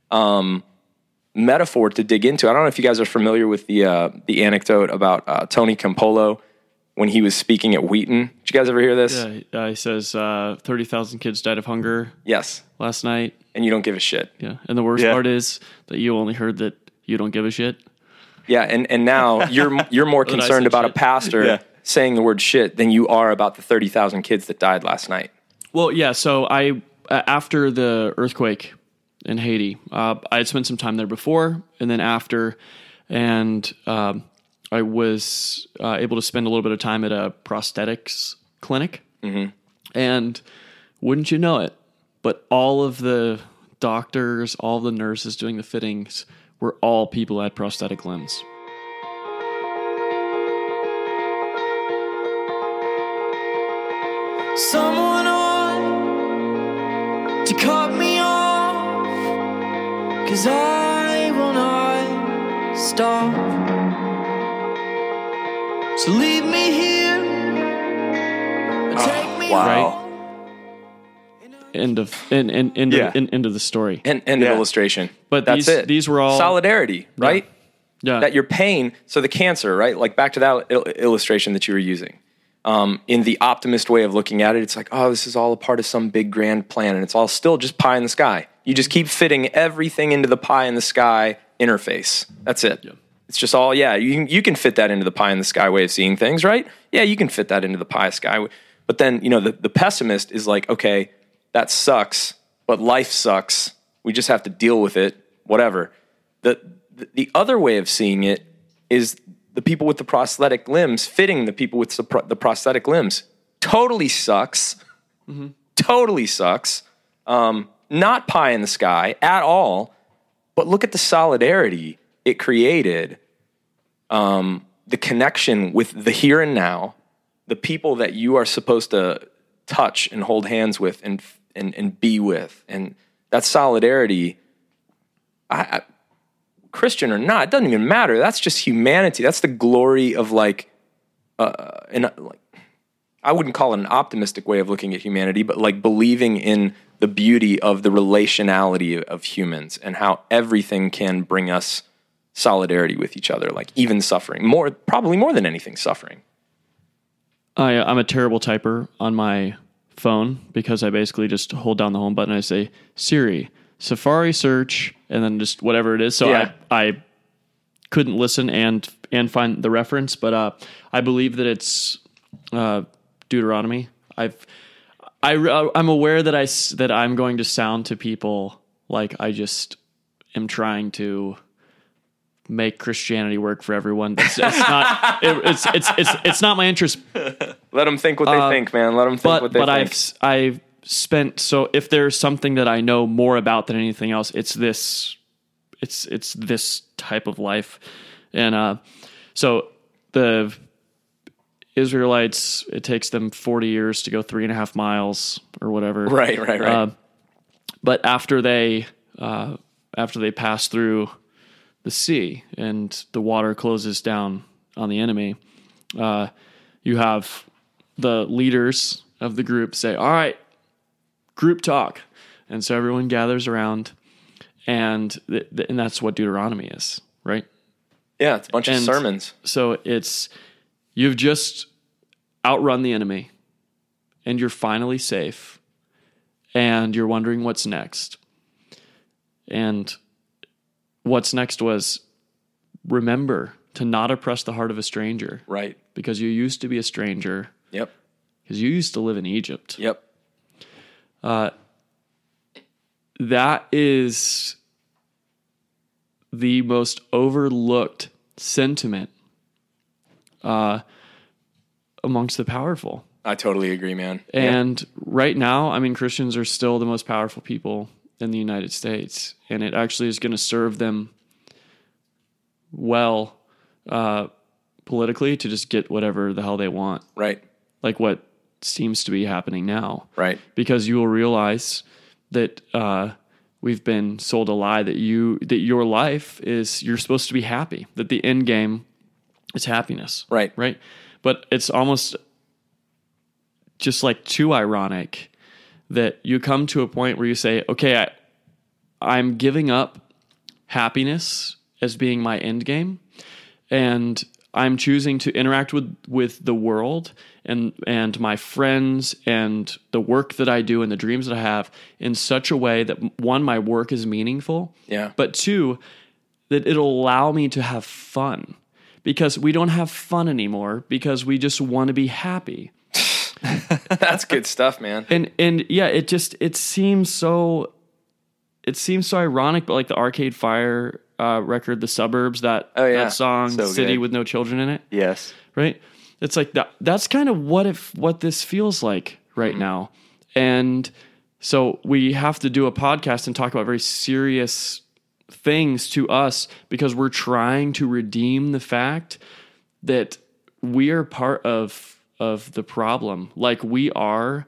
metaphor to dig into. I don't know if you guys are familiar with the anecdote about Tony Campolo when he was speaking at Wheaton. Did you guys ever hear this? Yeah, he says 30,000 kids died of hunger Yes. last night. And you don't give a shit. Yeah, and the worst part is that you only heard that you don't give a shit. Yeah, and now you're more That I concerned said about a shit. pastor saying the word shit than you are about the 30,000 kids that died last night. Well, yeah. So I after the earthquake in Haiti, I had spent some time there before and then after, and I was able to spend a little bit of time at a prosthetics clinic. Mm-hmm. And wouldn't you know it, but all of the doctors, all the nurses doing the fittings were all people who had prosthetic limbs. Someone on to cut me off, 'cause I will not stop. So leave me here and take me wow. End of end of the story. End of illustration. But that's it. these were all solidarity, right? Yeah. That your pain, so the cancer, right? Like back to that illustration that you were using. In the optimist way of looking at it, it's like, oh, this is all a part of some big grand plan, and it's all still just pie in the sky. You just keep fitting everything into the pie in the sky interface. That's it. Yeah. It's just all, you can fit that into the pie in the sky way of seeing things, right? Yeah, you can fit that into the pie sky. But then, the pessimist is like, okay, that sucks, but life sucks. We just have to deal with it, whatever. The other way of seeing it is the people with the prosthetic limbs fitting the people with the prosthetic limbs. Totally sucks. Mm-hmm. Totally sucks. Not pie in the sky at all. But look at the solidarity it created. The connection with the here and now, the people that you are supposed to touch and hold hands with and be with. And that solidarity, I Christian or not, it doesn't even matter. That's just humanity. That's the glory of like I wouldn't call it an optimistic way of looking at humanity, but like believing in the beauty of the relationality of humans and how everything can bring us solidarity with each other, like even suffering, probably more than anything, suffering. I'm a terrible typer on my phone because I basically just hold down the home button and I say, Siri, Safari search, and then just whatever it is. So Yeah. I couldn't listen and find the reference, but I believe that it's Deuteronomy. I'm aware that I'm going to sound to people like I just am trying to make Christianity work for everyone. It's not my interest. Let them think what they think, man. Let them think what they think. But I've spent, so if there's something that I know more about than anything else, it's this type of life. And so the Israelites, it takes them 40 years to go 3.5 miles or whatever. Right. But after they pass through the sea and the water closes down on the enemy, you have the leaders of the group say, all right, group talk. And so everyone gathers around, and that's what Deuteronomy is, right? Yeah, it's a bunch of sermons. So you've just outrun the enemy, and you're finally safe, and you're wondering what's next. And what's next was, remember to not oppress the heart of a stranger. Right. Because you used to be a stranger. Yep. Because you used to live in Egypt. Yep. That is the most overlooked sentiment amongst the powerful. I totally agree, man. And right now, I mean, Christians are still the most powerful people in the United States, and it actually is going to serve them well politically to just get whatever the hell they want. Right. Like what seems to be happening now. Right. Because you will realize that we've been sold a lie that your life is, you're supposed to be happy, that the end game is happiness. Right. Right. But it's almost just like too ironic that you come to a point where you say, okay, I'm giving up happiness as being my end game, and I'm choosing to interact with the world and my friends and the work that I do and the dreams that I have in such a way that, one, my work is meaningful, Yeah. but two, that it'll allow me to have fun, because we don't have fun anymore because we just want to be happy. That's good stuff, man. And yeah, it seems so ironic, but like the Arcade Fire record, The Suburbs, that song, So City good. with No Children in It. Yes. Right? It's like that's kind of what this feels like right now. And so we have to do a podcast and talk about very serious things to us, because we're trying to redeem the fact that we are part of the problem. Like we are,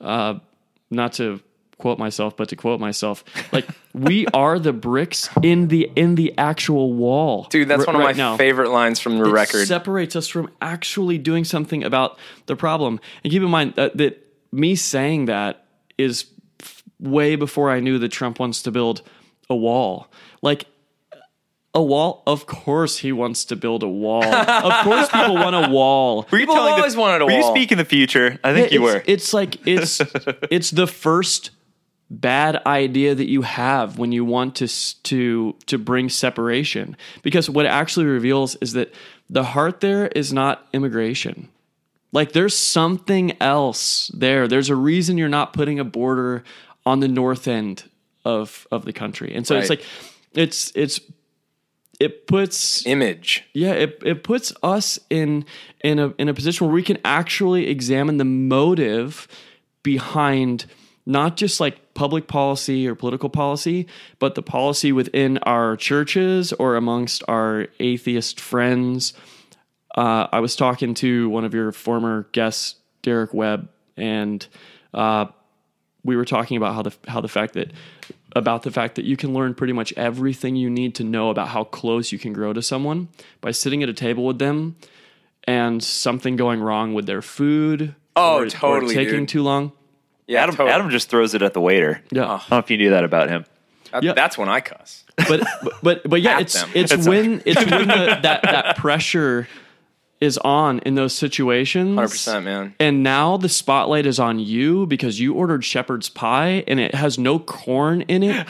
not to quote myself, but to quote myself, like we are the bricks in the actual wall. Dude, that's one of my now. favorite lines from the It record. separates us from actually doing something about the problem. And keep in mind that me saying that is way before I knew that Trump wants to build a wall. Like, a wall? Of course he wants to build a wall. Of course people want a wall. People always wanted a Were you wall. speaking the future? I think you were. It's like, it's the first bad idea that you have when you want to bring separation. Because what it actually reveals is that the heart there is not immigration. Like there's something else there. There's a reason you're not putting a border on the north end of the country. And so it's Right. like, it puts Image. yeah, it puts us in a position where we can actually examine the motive behind not just like public policy or political policy, but the policy within our churches or amongst our atheist friends. I was talking to one of your former guests, Derek Webb, and we were talking about the fact that you can learn pretty much everything you need to know about how close you can grow to someone by sitting at a table with them and something going wrong with their food. Oh, or totally, taking dude. too long. Yeah, Adam just throws it at the waiter. Yeah. I don't know if you knew that about him. Yeah. That's when I cuss. But yeah, At it's them. when that pressure is on in those situations. 100%, man. And now the spotlight is on you because you ordered shepherd's pie and it has no corn in it.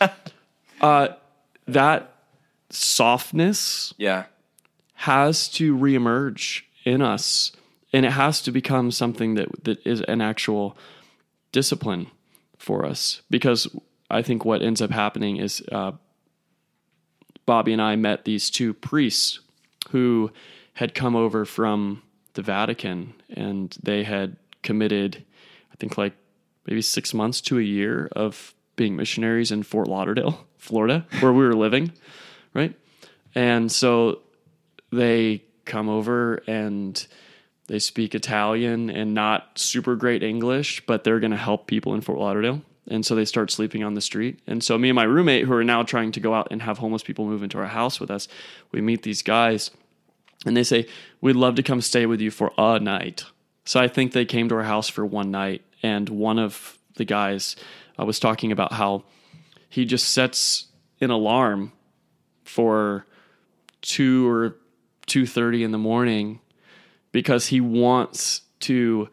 That softness Yeah. has to reemerge in us, and it has to become something that is an actual discipline for us. Because I think what ends up happening is Bobby and I met these two priests who had come over from the Vatican, and they had committed, I think, like maybe 6 months to a year of being missionaries in Fort Lauderdale, Florida, where we were living, right? And so they come over and they speak Italian and not super great English, but they're going to help people in Fort Lauderdale. And so they start sleeping on the street. And so me and my roommate, who are now trying to go out and have homeless people move into our house with us, we meet these guys and they say, we'd love to come stay with you for a night. So I think they came to our house for one night. And one of the guys was talking about how he just sets an alarm for 2 or 2:30 in the morning because he wants to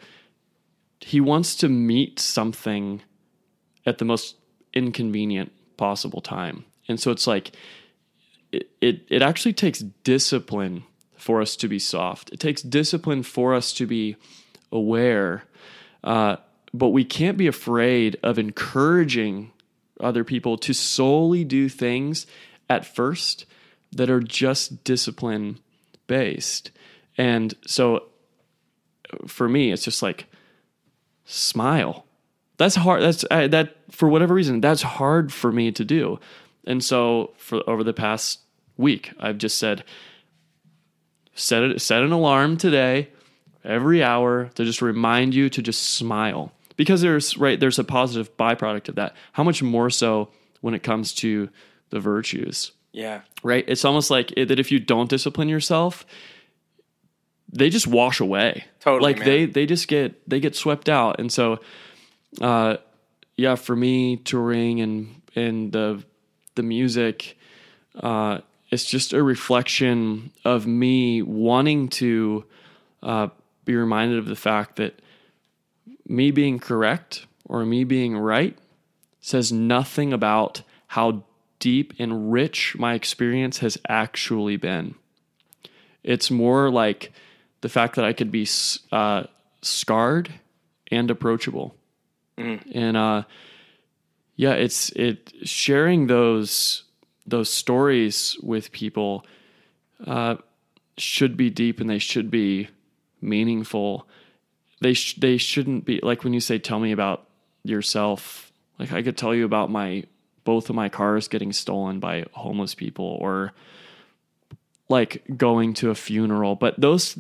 meet something at the most inconvenient possible time. And so it's like it actually takes discipline for us to be soft. It takes discipline for us to be aware, but we can't be afraid of encouraging other people to solely do things at first that are just discipline based. And so for me, it's just like, smile. That's hard. That for whatever reason, that's hard for me to do. And so for over the past week, I've just said, set an alarm today, every hour, to just remind you to just smile. Because there's a positive byproduct of that. How much more so when it comes to the virtues? Yeah. Right? It's almost like that if you don't discipline yourself, they just wash away. Totally, like man. they get swept out. And so for me, touring and the music, it's just a reflection of me wanting to be reminded of the fact that me being correct or me being right says nothing about how deep and rich my experience has actually been. It's more like the fact that I could be scarred and approachable. And it's sharing those stories with people should be deep and they should be meaningful. They shouldn't be like when you say, tell me about yourself. Like I could tell you about both of my cars getting stolen by homeless people, or like going to a funeral. But those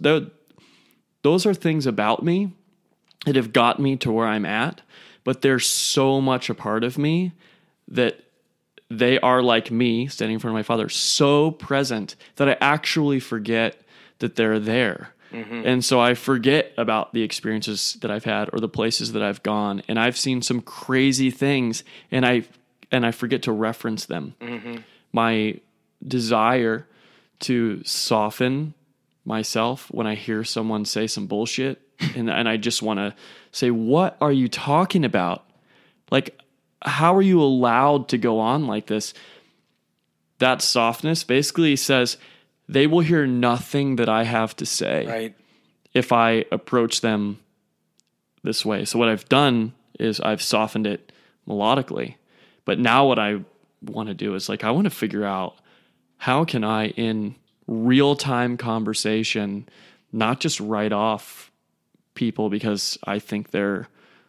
are things about me that have got me to where I'm at. But they're so much a part of me that they are, like me standing in front of my Father, so present that I actually forget that they're there. Mm-hmm. And so I forget about the experiences that I've had or the places that I've gone, and I've seen some crazy things, and I forget to reference them. Mm-hmm. My desire to soften myself when I hear someone say some bullshit, and I just want to say, what are you talking about? Like, how are you allowed to go on like this? That softness basically says they will hear nothing that I have to say, right, if I approach them this way. So what I've done is I've softened it melodically. But now what I want to do is I want to figure out how can I, in real-time conversation, not just write off people because I think their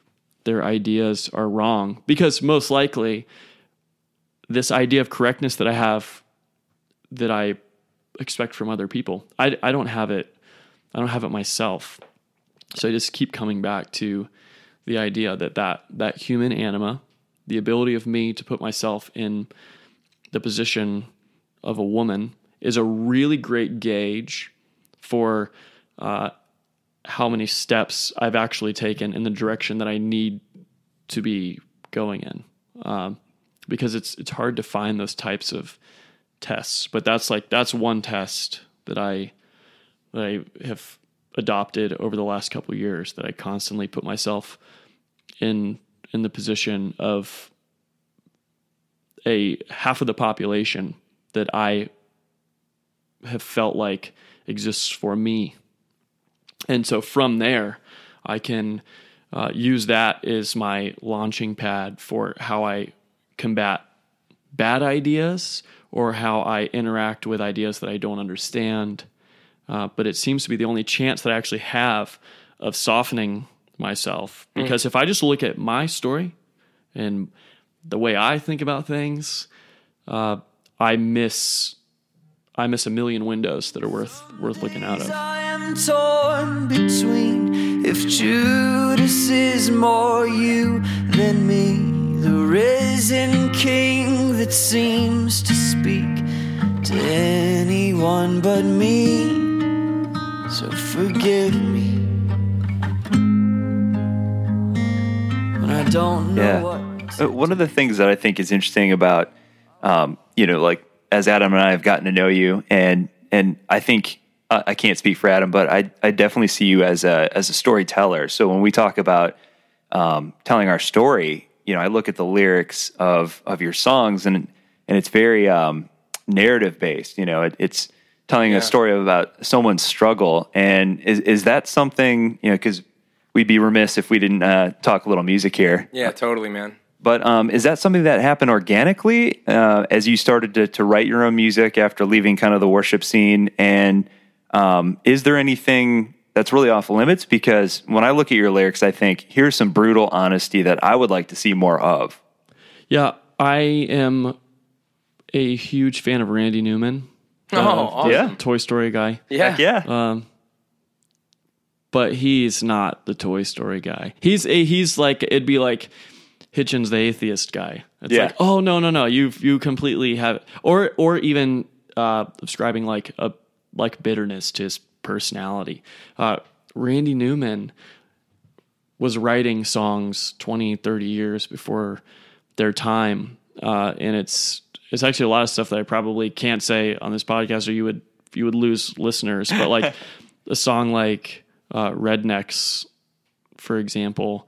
ideas are wrong. Because most likely, this idea of correctness that I have, that I expect from other people. I don't have it. I don't have it myself. So I just keep coming back to the idea that human anima, the ability of me to put myself in the position of a woman, is a really great gauge for how many steps I've actually taken in the direction that I need to be going in. Because it's hard to find those types of tests, but that's one test that I have adopted over the last couple of years, that I constantly put myself in the position of a half of the population that I have felt like exists for me. And so from there, I can use that as my launching pad for how I combat bad ideas or how I interact with ideas that I don't understand. But it seems to be the only chance that I actually have of softening myself. Because if I just look at my story and the way I think about things, I miss a million windows that are worth looking out of. I am torn between if Judas is more you than me, the risen king that seems to speak to anyone but me. So forgive me when I don't know what to One of the things that I think is interesting about, like as Adam and I have gotten to know you, and I think I can't speak for Adam, but I definitely see you as a storyteller. So when we talk about telling our story, I look at the lyrics of your songs, and it's very narrative based. It's telling a story about someone's struggle. And is that something, because we'd be remiss if we didn't talk a little music here. Yeah, totally, man. But is that something that happened organically as you started to write your own music after leaving kind of the worship scene? And is there anything that's really off limits? Because when I look at your lyrics, I think here's some brutal honesty that I would like to see more of. Yeah, I am a huge fan of Randy Newman. Awesome. Yeah. Toy Story guy. Yeah. Heck yeah. But he's not the Toy Story guy. He's like, it'd be like Hitchens the atheist guy. It's like, oh no, you completely have, or even describing like bitterness to his personality. Randy Newman was writing songs 20, 30 years before their time, and it's actually a lot of stuff that I probably can't say on this podcast, or you would lose listeners. But like a song like Rednecks, for example,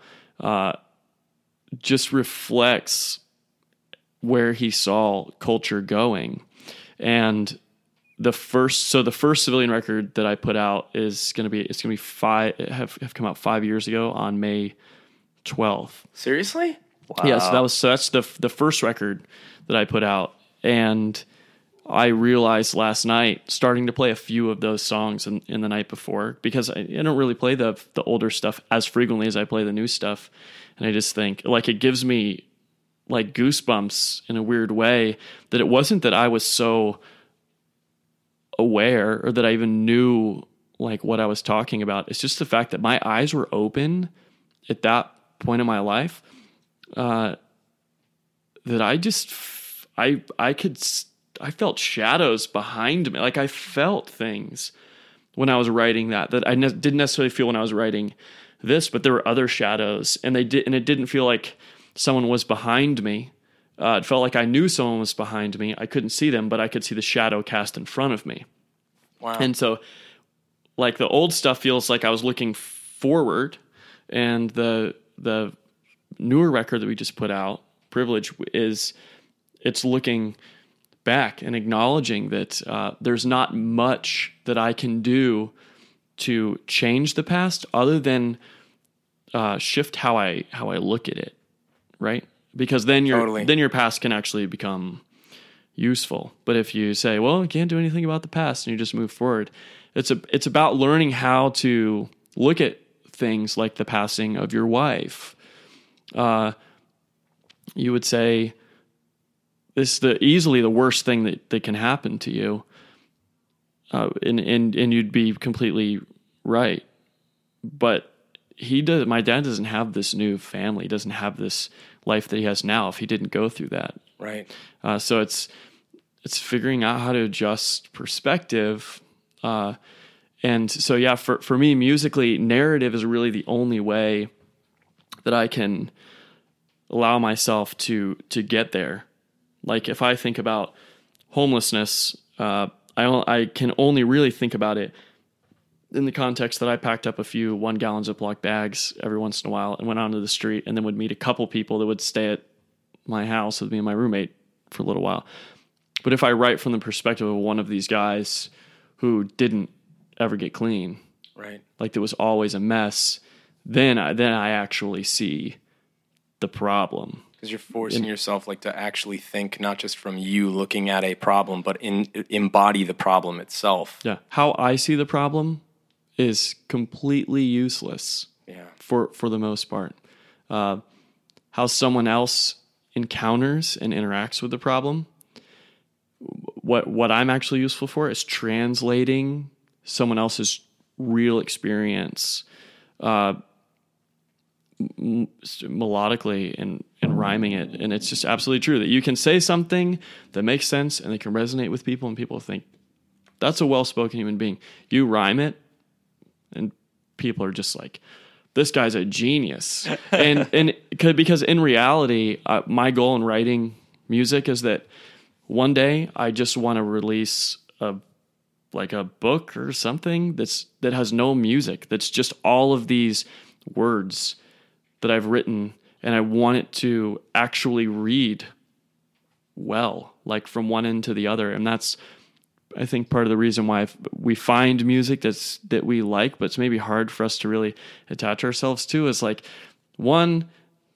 just reflects where he saw culture going. And the first Civilian record that I put out is going to be have come out 5 years ago on May 12th. Seriously? Wow. Yeah, so that's the first record that I put out, and I realized last night, starting to play a few of those songs in the night before, because I don't really play the older stuff as frequently as I play the new stuff, and I just think like it gives me like goosebumps in a weird way that it wasn't that I was so aware or that I even knew like what I was talking about. It's just the fact that my eyes were open at that point in my life. That I felt shadows behind me. Like I felt things when I was writing that I didn't necessarily feel when I was writing this, but there were other shadows, and it didn't feel like someone was behind me. It felt like I knew someone was behind me. I couldn't see them, but I could see the shadow cast in front of me. Wow. And so like the old stuff feels like I was looking forward, and the newer record that we just put out, Privilege, it's looking back and acknowledging that there's not much that I can do to change the past other than shift how I look at it, right? Because then your past can actually become useful. But if you say, well, I can't do anything about the past, and you just move forward, it's about learning how to look at things like the passing of your wife. You would say this is easily the worst thing that can happen to you. and you'd be completely right. But my dad doesn't have this new family. He doesn't have this life that he has now if he didn't go through that. Right. So it's figuring out how to adjust perspective. And so, yeah, for me, musically, narrative is really the only way that I can allow myself to get there. Like if I think about homelessness, I can only really think about it in the context that I packed up a few 1 gallon Ziploc bags every once in a while and went onto the street and then would meet a couple people that would stay at my house with me and my roommate for a little while. But if I write from the perspective of one of these guys who didn't ever get clean, Right. like there was always a mess, then I actually see the problem. Because you're forcing yourself like to actually think not just from you looking at a problem, but embody the problem itself. Yeah. How I see the problem is completely useless. Yeah. For the most part. How someone else encounters and interacts with the problem. What I'm actually useful for is translating someone else's real experience melodically and rhyming it. And it's just absolutely true that you can say something that makes sense and it can resonate with people and people think, that's a well-spoken human being. You rhyme it and people are just like, this guy's a genius. and because in reality, my goal in writing music is that one day I just want to release a book or something that has no music, that's just all of these words that I've written, and I want it to actually read well, like from one end to the other. And that's, I think, part of the reason why we find music that we like, but it's maybe hard for us to really attach ourselves to, is like, one,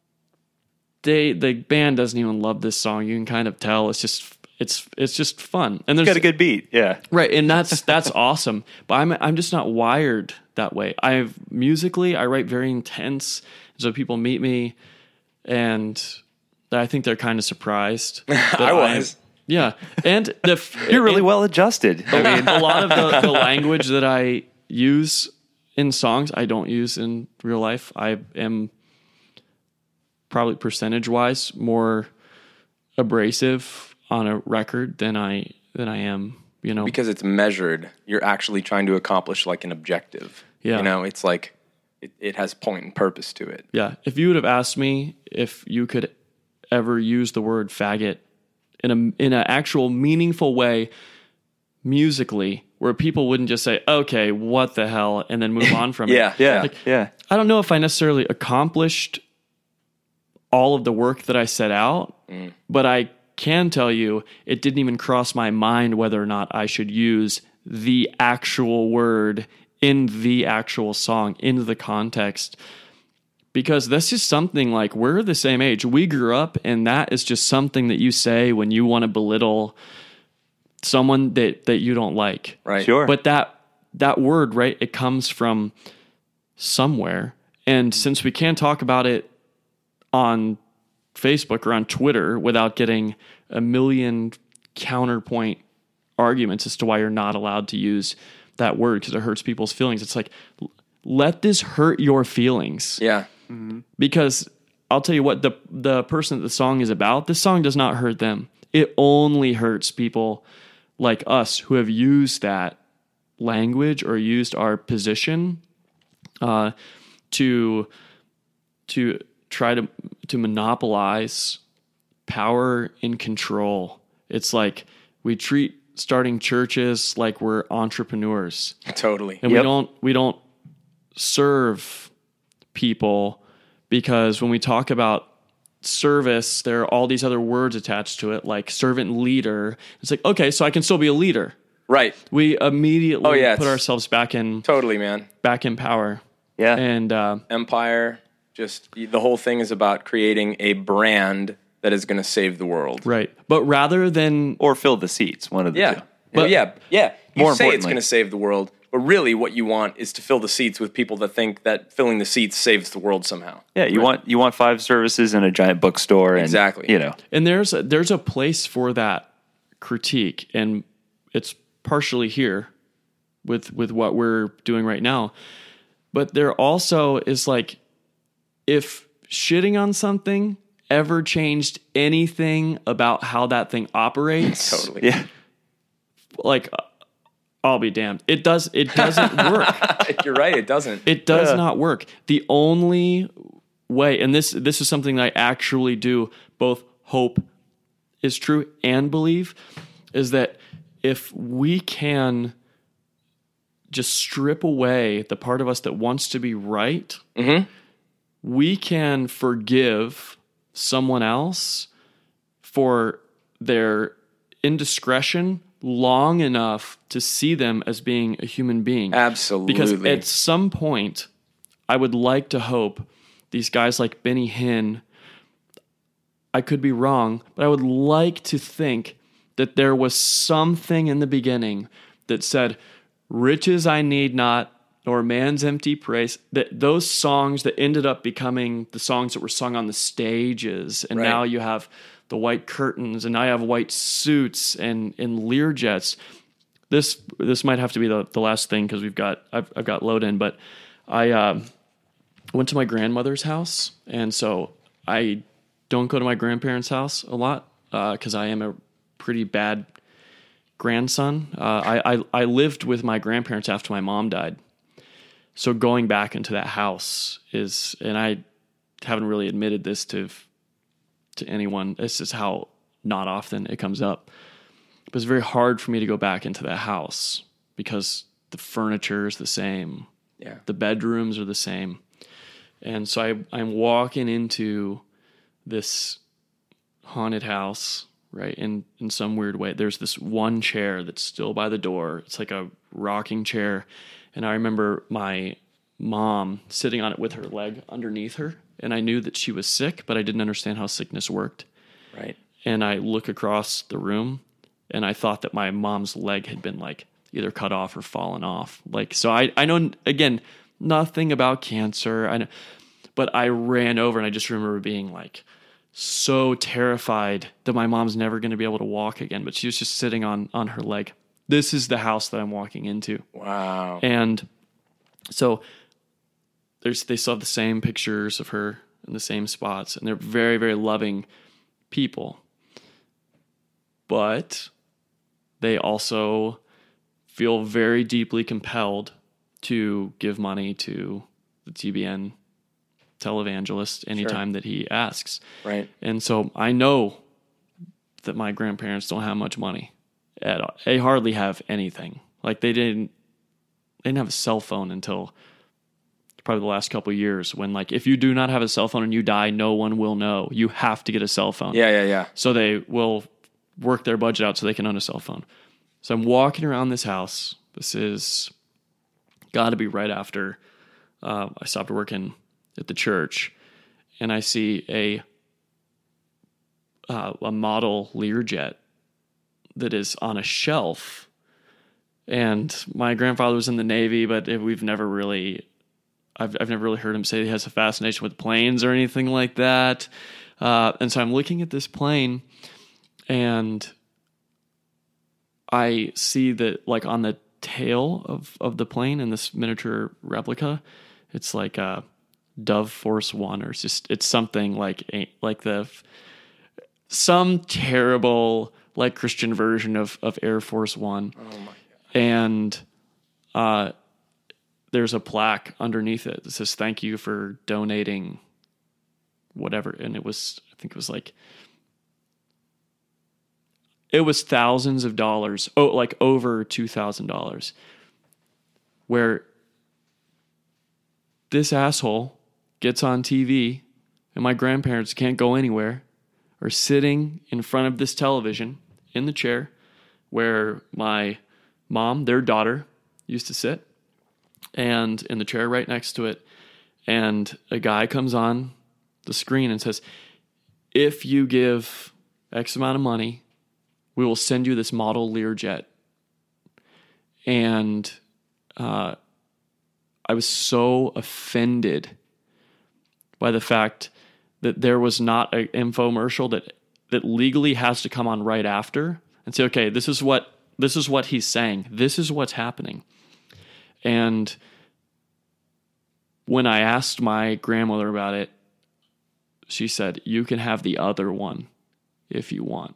the band doesn't even love this song. You can kind of tell. It's just fun, and there's Got a good beat, yeah. Right, and that's awesome. But I'm just not wired that way. Musically, I write very intense, so people meet me, and I think they're kind of surprised. That I was. Yeah, and You're really well adjusted. I mean, a lot of the language that I use in songs, I don't use in real life. I am probably percentage-wise more abrasive on a record than I am, Because it's measured. You're actually trying to accomplish like an objective. Yeah. It's like it has point and purpose to it. Yeah. If you would have asked me if you could ever use the word faggot in an actual meaningful way musically, where people wouldn't just say, okay, what the hell, and then move on from it. Yeah. I don't know if I necessarily accomplished all of the work that I set out, but I can tell you it didn't even cross my mind whether or not I should use the actual word in the actual song, in the context, because that's just something like, we're the same age. We grew up, and that is just something that you say when you want to belittle someone that you don't like. Right. Sure. But that word, right, it comes from somewhere. And since we can't talk about it on Facebook or on Twitter without getting a million counterpoint arguments as to why you're not allowed to use that word because it hurts people's feelings, it's like, let this hurt your feelings. Yeah. Because I'll tell you what, the person that the song is about, this song does not hurt them. It only hurts people like us who have used that language or used our position to try to monopolize power and control. It's like we treat starting churches like we're entrepreneurs. Totally. And we don't serve people, because when we talk about service, there are all these other words attached to it, like servant leader. It's like, okay, so I can still be a leader. Right. We immediately put it's ourselves back in Totally, man. power. Yeah. And Empire, just the whole thing is about creating a brand that is going to save the world. right. But rather than Or fill the seats, one of the Yeah. two. But yeah. You More say it's importantly. going to save the world, but really what you want is to fill the seats with people that think that filling the seats saves the world somehow. Yeah, you want 5 services in a giant bookstore. And, Exactly. and there's a place for that critique, and it's partially here with what we're doing right now. But there also is like, if shitting on something ever changed anything about how that thing operates, Totally. Yeah. like, I'll be damned. It doesn't work. You're right. It doesn't. It does not work. The only way, and this is something that I actually do both hope is true and believe, is that if we can just strip away the part of us that wants to be right, we can forgive someone else for their indiscretion long enough to see them as being a human being. Absolutely. Because at some point, I would like to hope these guys like Benny Hinn, I could be wrong, but I would like to think that there was something in the beginning that said, riches I need not, nor man's empty praise, that those songs that ended up becoming the songs that were sung on the stages, and now you have the white curtains, and I have white suits and Learjets. This might have to be the last thing because I've got load in, but I went to my grandmother's house, and so I don't go to my grandparents' house a lot because I am a pretty bad grandson. I lived with my grandparents after my mom died, so going back into that house is, and I haven't really admitted this to anyone. This is how not often it comes up. But it's very hard for me to go back into that house because the furniture is the same. Yeah. The bedrooms are the same. And so I'm walking into this haunted house, right, in some weird way. There's this one chair that's still by the door. It's like a rocking chair. And I remember my mom sitting on it with her leg underneath her. And I knew that she was sick, but I didn't understand how sickness worked. Right. And I look across the room, and I thought that my mom's leg had been like either cut off or fallen off. Like, so I know, again, nothing about cancer. But I ran over, and I just remember being like so terrified that my mom's never going to be able to walk again. But she was just sitting on her leg. This is the house that I'm walking into. Wow. And so they still have the same pictures of her in the same spots, and they're very, very loving people. But they also feel very deeply compelled to give money to the TBN televangelist anytime that he asks. Right. And so I know that my grandparents don't have much money at all. They hardly have anything. Like they didn't have a cell phone until probably the last couple of years, when like, if you do not have a cell phone and you die, no one will know. You have to get a cell phone. Yeah. So they will work their budget out so they can own a cell phone. So I'm walking around this house. This is got to be right after I stopped working at the church, and I see a model Learjet that is on a shelf. And my grandfather was in the Navy, but we've never really, I've never really heard him say he has a fascination with planes or anything like that. And so I'm looking at this plane, and I see that like on the tail of the plane in this miniature replica, it's like a Dove Force One, or it's something like some terrible like Christian version of Air Force One. Oh my God. And there's a plaque underneath it that says, "Thank you for donating whatever." And I think it was thousands of dollars. Oh, like over $2,000. Where this asshole gets on TV, and my grandparents can't go anywhere, are sitting in front of this television in the chair where my mom, their daughter, used to sit, and in the chair right next to it. And a guy comes on the screen and says, "If you give X amount of money, we will send you this model Learjet." And I was so offended by the fact that there was not an infomercial that legally has to come on right after and say, "Okay, this is what he's saying. This is what's happening." And when I asked my grandmother about it, she said, "You can have the other one if you want."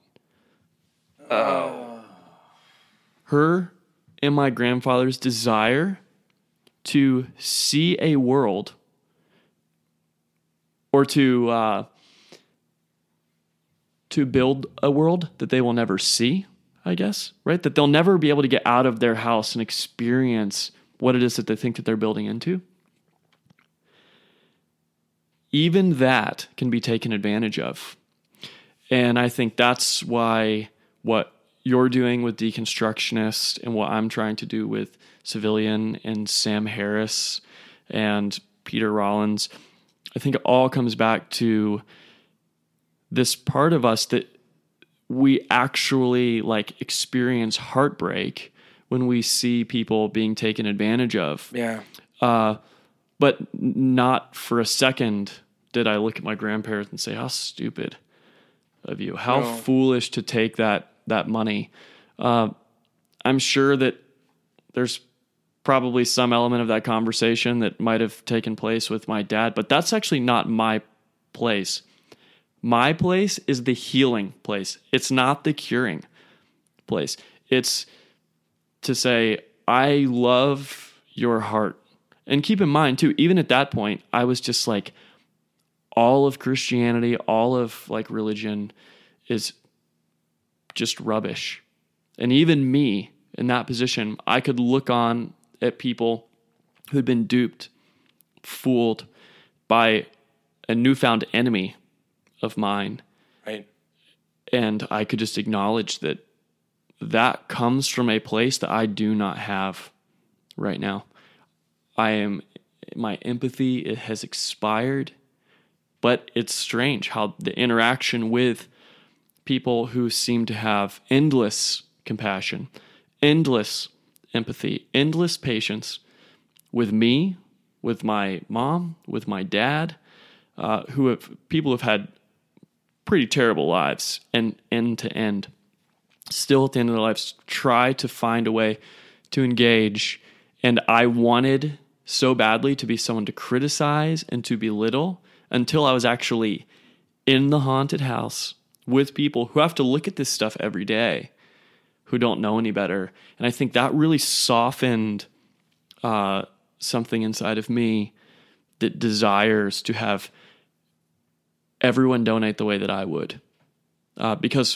Her and my grandfather's desire to see a world, or to build a world that they will never see, I guess, right? That they'll never be able to get out of their house and experience what it is that they think that they're building into. Even that can be taken advantage of. And I think that's why what you're doing with Deconstructionist and what I'm trying to do with Civilian and Sam Harris and Peter Rollins, I think it all comes back to this part of us that we actually like experience heartbreak when we see people being taken advantage of. Yeah. But not for a second did I look at my grandparents and say, how stupid of you, how foolish to take that money. I'm sure that there's probably some element of that conversation that might have taken place with my dad, but that's actually not my place. My place is the healing place. It's not the curing place. It's to say, I love your heart. And keep in mind, too, even at that point, I was just like, all of Christianity, all of like religion is just rubbish. And even me in that position, I could look on at people who had been duped, fooled by a newfound enemy of mine. Right. And I could just acknowledge that that comes from a place that I do not have right now. My empathy, it has expired, but it's strange how the interaction with people who seem to have endless compassion, endless empathy, endless patience with me, with my mom, with my dad, people who've had pretty terrible lives and end to end, still at the end of their lives try to find a way to engage. And I wanted so badly to be someone to criticize and to belittle until I was actually in the haunted house with people who have to look at this stuff every day, who don't know any better. And I think that really softened something inside of me that desires to have everyone donate the way that I would. Because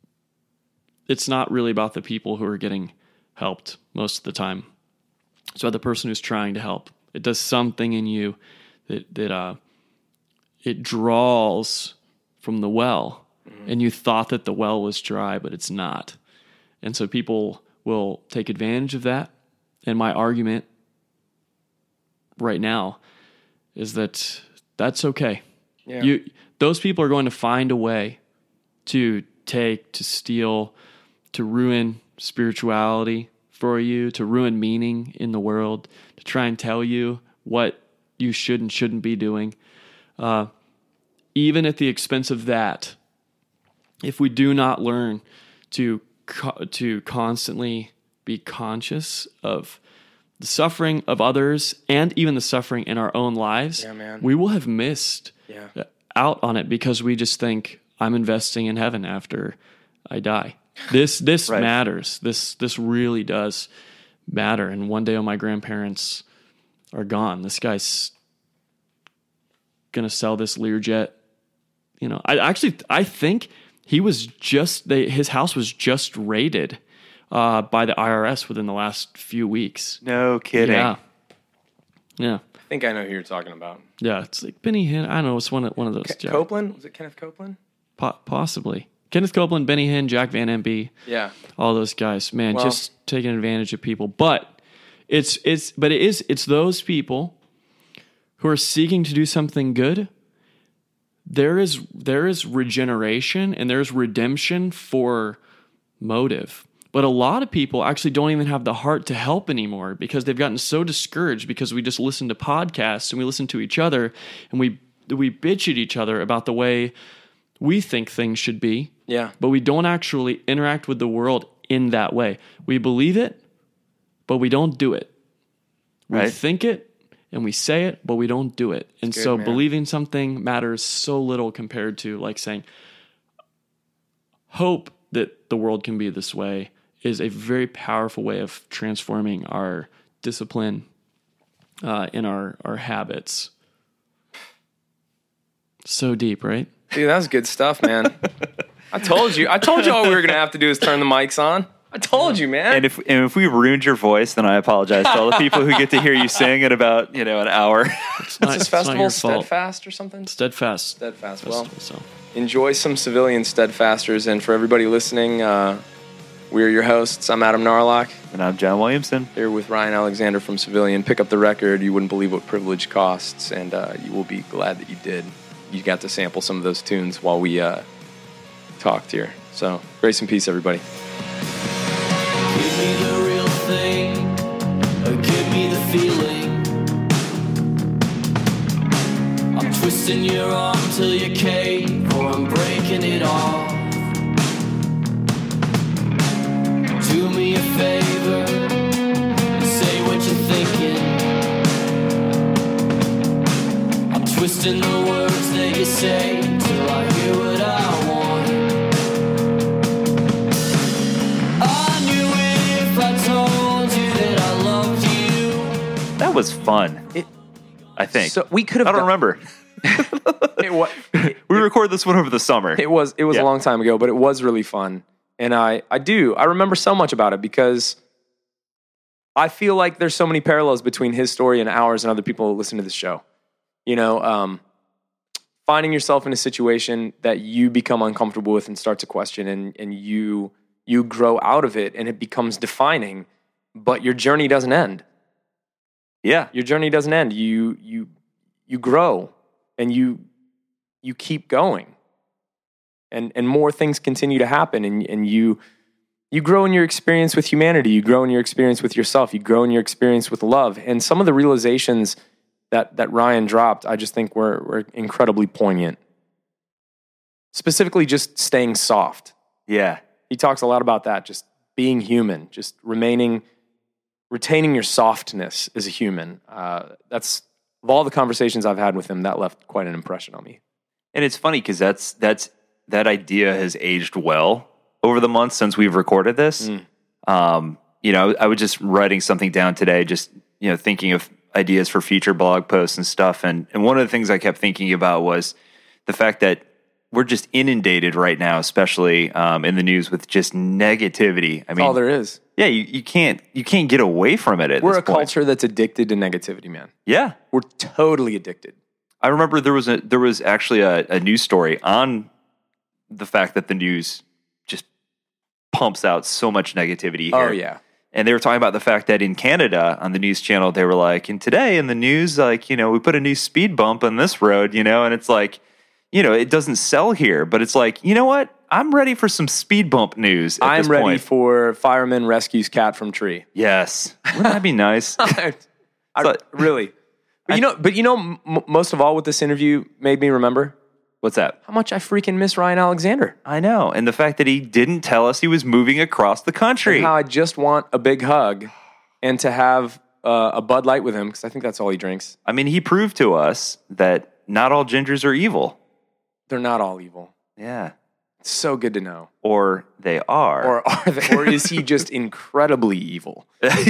it's not really about the people who are getting helped most of the time. It's about the person who's trying to help. It does something in you that it draws from the well. Mm-hmm. And you thought that the well was dry, but it's not. And so people will take advantage of that. And my argument right now is that that's okay. Yeah. Those people are going to find a way to take, to steal, to ruin spirituality for you, to ruin meaning in the world, to try and tell you what you should and shouldn't be doing. Even at the expense of that, if we do not learn to constantly be conscious of the suffering of others and even the suffering in our own lives, we will have missed out on it because we just think, I'm investing in heaven after I die. This right. matters. This really does matter. And one day when my grandparents are gone, this guy's going to sell this Learjet. You know, I think he was his house was just raided by the IRS within the last few weeks. No kidding. Yeah. I think I know who you're talking about. Yeah, it's like Benny Hinn. I don't know. It's one of those. Copeland? Was it Kenneth Copeland? Possibly. Kenneth Copeland, Benny Hinn, Jack Van Impe. Yeah. All those guys. Man, just taking advantage of people. But it's those people who are seeking to do something good. There is regeneration and there's redemption for motive. But a lot of people actually don't even have the heart to help anymore because they've gotten so discouraged because we just listen to podcasts and we listen to each other and we bitch at each other about the way we think things should be. Yeah. But we don't actually interact with the world in that way. We believe it, but we don't do it. We Right. think it and we say it, but we don't do it. And good, so man. believing something matters so little compared to like saying, hope that the world can be this way is a very powerful way of transforming our discipline in our habits. So deep, right? Dude, that was good stuff, man. I told you all we were gonna have to do is turn the mics on. I told you, man. And if we ruined your voice, then I apologize to all the people who get to hear you sing in about an hour. What's this festival? your fault. Steadfast or something? Steadfast. Steadfast. Well, Festival, so. enjoy some civilian steadfasters. And for everybody listening, we're your hosts. I'm Adam Narlock, And I'm John Williamson. here with Ryan Alexander from Civilian. Pick up the record. You wouldn't believe what privilege costs, and you will be glad that you did. You got to sample some of those tunes while we talked here. So, grace and peace, everybody. Give me the real thing, or give me the feeling. I'm twisting your arm till you cave, or I'm breaking it off. Do me a favor, say what you're thinking. I'm twisting the words that you say till I hear what I want. I knew if I told you that I loved you. That was fun. I think. So we could have. I don't remember. It was, We recorded this one over the summer. it was Yeah. a long time ago, but it was really fun. And I remember so much about it because I feel like there's so many parallels between his story and ours and other people who listen to this show. Finding yourself in a situation that you become uncomfortable with and start to question, and you grow out of it and it becomes defining, but your journey doesn't end. Yeah. Your journey doesn't end. You grow and you keep going. And more things continue to happen, and you grow in your experience with humanity, you grow in your experience with yourself, you grow in your experience with love. And some of the realizations that Ryan dropped, I just think were incredibly poignant. Specifically just staying soft. Yeah. He talks a lot about that, just being human, just retaining your softness as a human. That's, of all the conversations I've had with him, that left quite an impression on me. And it's funny because that idea has aged well over the months since we've recorded this. I was just writing something down today, just thinking of ideas for future blog posts and stuff. And one of the things I kept thinking about was the fact that we're just inundated right now, especially in the news, with just negativity. I mean, All there is. yeah, you can't get away from it. We're this a point. culture that's addicted to negativity, man. Yeah, We're totally addicted. I remember there was actually a news story on the fact that the news just pumps out so much negativity here. Oh, yeah. And they were talking about the fact that in Canada on the news channel, they were like, and today in the news, like, we put a new speed bump on this road, and it's like, it doesn't sell here, but it's like, you know what? I'm ready for some speed bump news at I'm this ready point. for fireman rescues cat from tree. Yes. Wouldn't that be nice? Really. But most of all, what this interview made me remember, What's that? how much I freaking miss Ryan Alexander. I know. And the fact that he didn't tell us he was moving across the country. And how I just want a big hug and to have a Bud Light with him, because I think that's all he drinks. I mean, he proved to us that not all gingers are evil. They're not all evil. Yeah. It's so good to know. Or they are. Or is he just incredibly evil?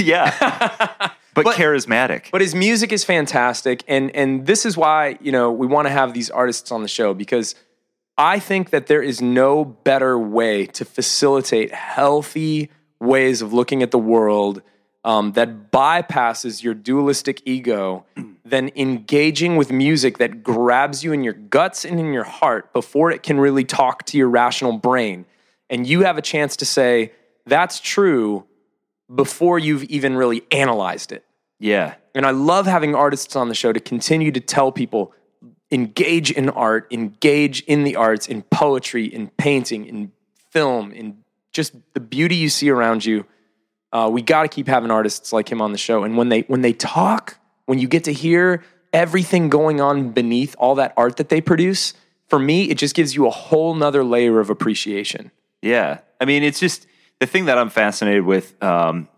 Yeah. But charismatic. But his music is fantastic, and this is why, we want to have these artists on the show, because I think that there is no better way to facilitate healthy ways of looking at the world that bypasses your dualistic ego than engaging with music that grabs you in your guts and in your heart before it can really talk to your rational brain. And you have a chance to say, that's true, before you've even really analyzed it. Yeah. And I love having artists on the show to continue to tell people, engage in art, engage in the arts, in poetry, in painting, in film, in just the beauty you see around you. We got to keep having artists like him on the show. And when they talk, when you get to hear everything going on beneath all that art that they produce, for me, it just gives you a whole nother layer of appreciation. Yeah. I mean, it's just the thing that I'm fascinated with,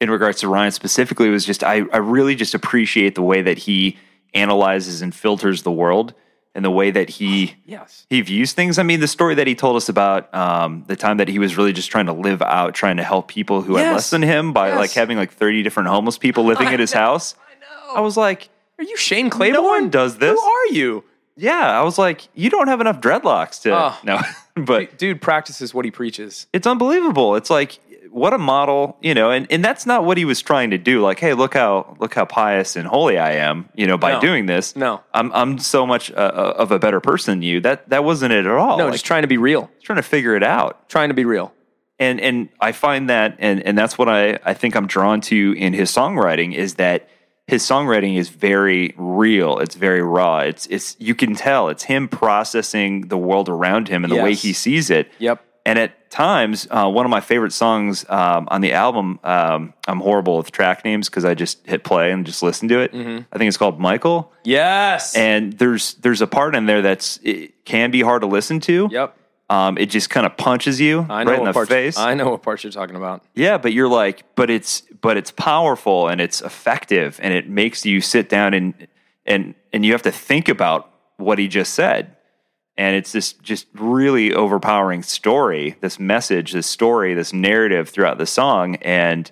in regards to Ryan specifically was just I really just appreciate the way that he analyzes and filters the world and the way that he views things. I mean, the story that he told us about the time that he was really just trying to live out, trying to help people who had less than him by like having like 30 different homeless people living at his house. I know. I was like, are you Shane Claiborne? No one does this. Who are you? Yeah, I was like, you don't have enough dreadlocks to no, but dude practices what he preaches. It's unbelievable. It's like, what a model, you know, and that's not what he was trying to do. Like, hey, look how pious and holy I am, you know, by doing this. No, I'm so much of a better person than you. That wasn't it at all. No, like, just trying to be real. Trying to figure it out. Trying to be real. And I find that, and that's what I think I'm drawn to in his songwriting, is that his songwriting is very real. It's very raw. It's you can tell it's him processing the world around him and the way he sees it. Yep. And at times, one of my favorite songs on the album, I'm horrible with track names because I just hit play and just listen to it. Mm-hmm. I think it's called Michael. Yes. And there's a part in there it can be hard to listen to. Yep. It just kind of punches you right in the face. I know what part you're talking about. Yeah, but you're like, but it's powerful and it's effective and it makes you sit down and you have to think about what he just said. And it's this just really overpowering story, this message, this story, this narrative throughout the song. And,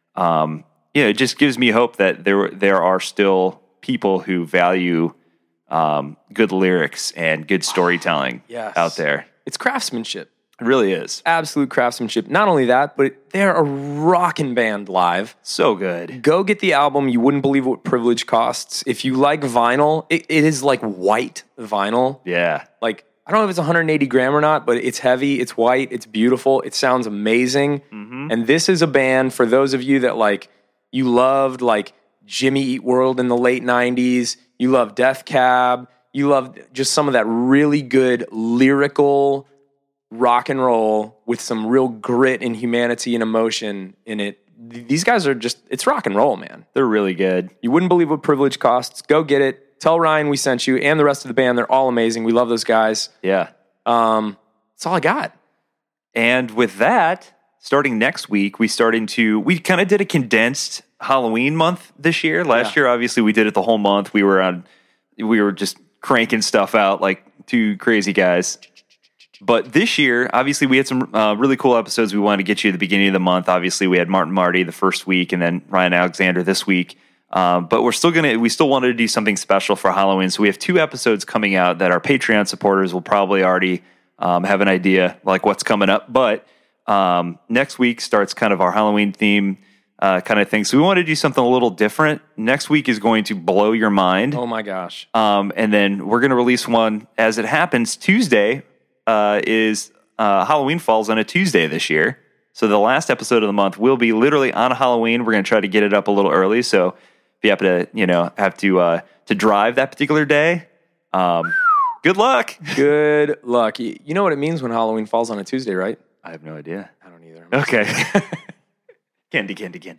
it just gives me hope that there are still people who value good lyrics and good storytelling out there. It's craftsmanship. It really is. Absolute craftsmanship. Not only that, but they're a rockin' band live. So good. Go get the album. You wouldn't believe what Privilege costs. If you like vinyl, it is like white vinyl. Yeah. Like, I don't know if it's 180 gram or not, but it's heavy, it's white, it's beautiful, it sounds amazing. Mm-hmm. And this is a band, for those of you that like, you loved like Jimmy Eat World in the late 90s, you love Death Cab, you love just some of that really good lyrical rock and roll with some real grit and humanity and emotion in it. These guys are just, it's rock and roll, man. They're really good. You wouldn't believe what Privilege costs. Go get it. Tell Ryan we sent you and the rest of the band. They're all amazing. We love those guys. Yeah. That's all I got. And with that, starting next week, we kind of did a condensed Halloween month this year. Last year, obviously, we did it the whole month. We were just cranking stuff out like two crazy guys. But this year, obviously, we had some really cool episodes we wanted to get you at the beginning of the month. Obviously, we had Martin Marty the first week and then Ryan Alexander this week. But we still wanted to do something special for Halloween. So we have 2 episodes coming out that our Patreon supporters will probably already have an idea like what's coming up. But next week starts kind of our Halloween theme kind of thing. So we want to do something a little different. Next week is going to blow your mind. Oh my gosh. And then we're going to release one as it happens. Tuesday is Halloween falls on a Tuesday this year. So the last episode of the month will be literally on Halloween. We're going to try to get it up a little early. So if you happen to, have to drive that particular day, good luck. Good luck. You know what it means when Halloween falls on a Tuesday, right? I have no idea. I don't either. Okay. Candy.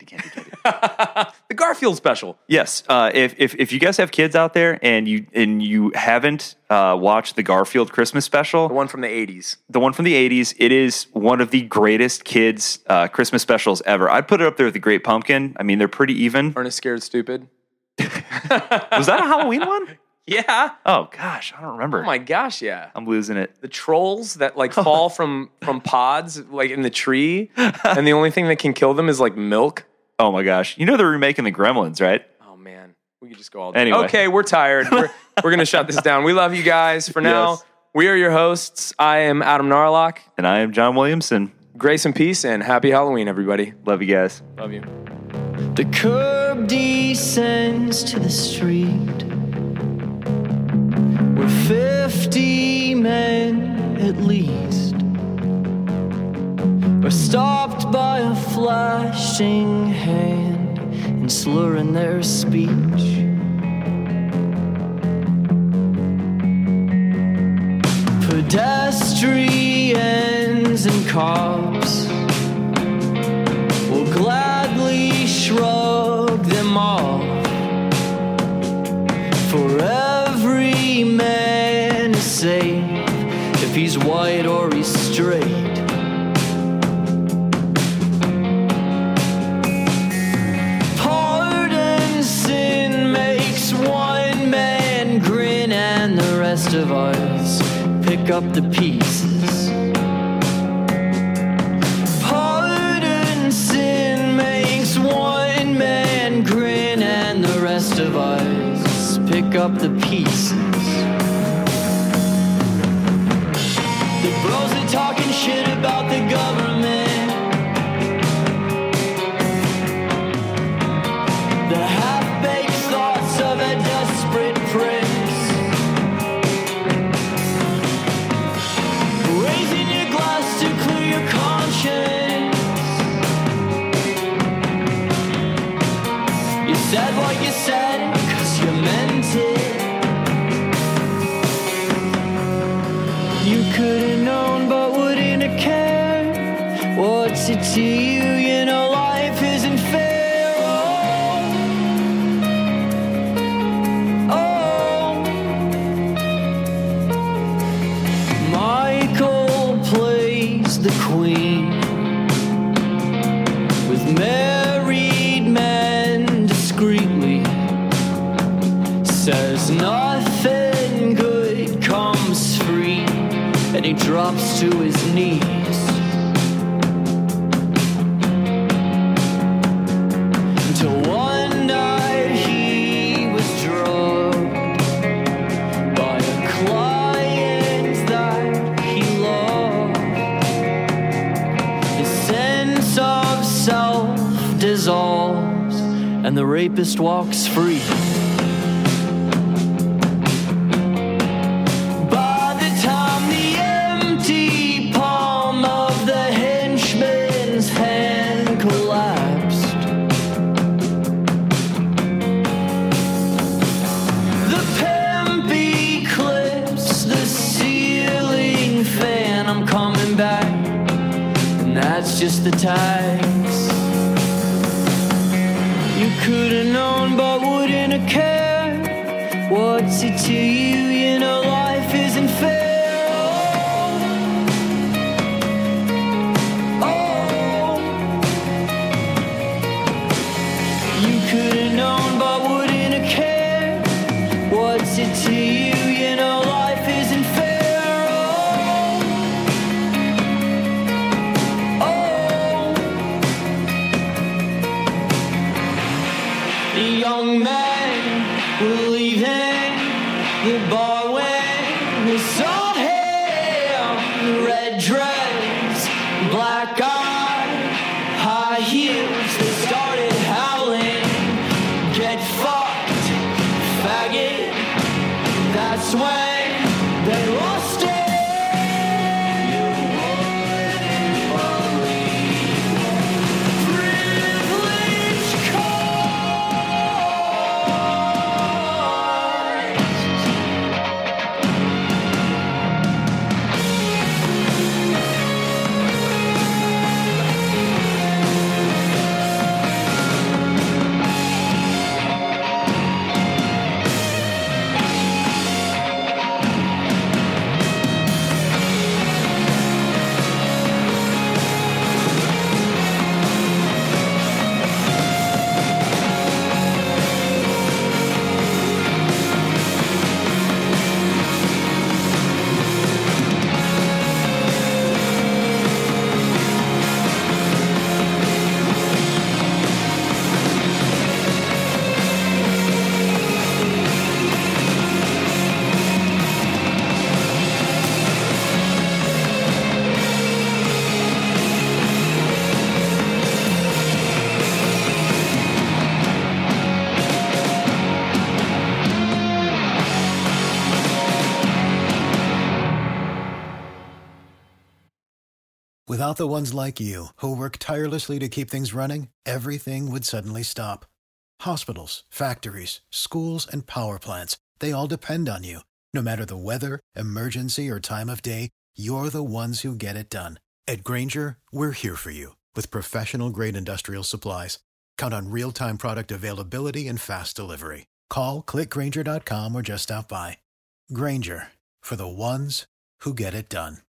The Garfield special. Yes. If you guys have kids out there and you haven't watched the Garfield Christmas special, The one from the 80s. It is one of the greatest kids Christmas specials ever. I'd put it up there with the Great Pumpkin. I mean, they're pretty even. Ernest Scared Stupid. Was that a Halloween one? Yeah. Oh gosh, I don't remember. Oh my gosh, yeah. I'm losing it. The trolls that like fall from pods like in the tree, and the only thing that can kill them is like milk. Oh my gosh. They're remaking the Gremlins, right? Oh man. We could just go all day. Anyway. Okay, we're tired. We're going to shut this down. We love you guys. For now, Yes. We are your hosts. I am Adam Narlock. And I am John Williamson. Grace and peace and happy Halloween, everybody. Love you guys. Love you. The curb descends to the street where 50 men at least are stopped by a flashing hand and slurring their speech. Pedestrians and cops will gladly shrug them off. For every man is safe if he's white or he's straight. of us pick up the pieces. Pardon sin makes one man grin, and the rest of us pick up the pieces. The bros are talking shit about the government. The half-baked thoughts of a desperate prince. Raising your glass to clear your conscience. You said what you said, 'cause you meant it. You could've known but wouldn't have cared. What's it to you? You know life isn't fair. Oh, Michael plays the queen with married men discreetly. Says nothing good comes free, and he drops to his knees. Until one night he was drugged by a client that he loved. His sense of self dissolves, and the rapist walks free. Just the tax. You could've known but wouldn't have cared. What's it to you? You know life isn't fair. Oh, you could've known but wouldn't have cared. What's it to you? You know life isn't fair. Young men were leaving the bar when we saw him. Red dress, black eye, high heels. They started howling, get fucked, faggot. That's when they lost it. Without the ones like you, who work tirelessly to keep things running, everything would suddenly stop. Hospitals, factories, schools, and power plants, they all depend on you. No matter the weather, emergency, or time of day, you're the ones who get it done. At Grainger, we're here for you with professional-grade industrial supplies. Count on real-time product availability and fast delivery. Call, click Grainger.com, or just stop by. Grainger, for the ones who get it done.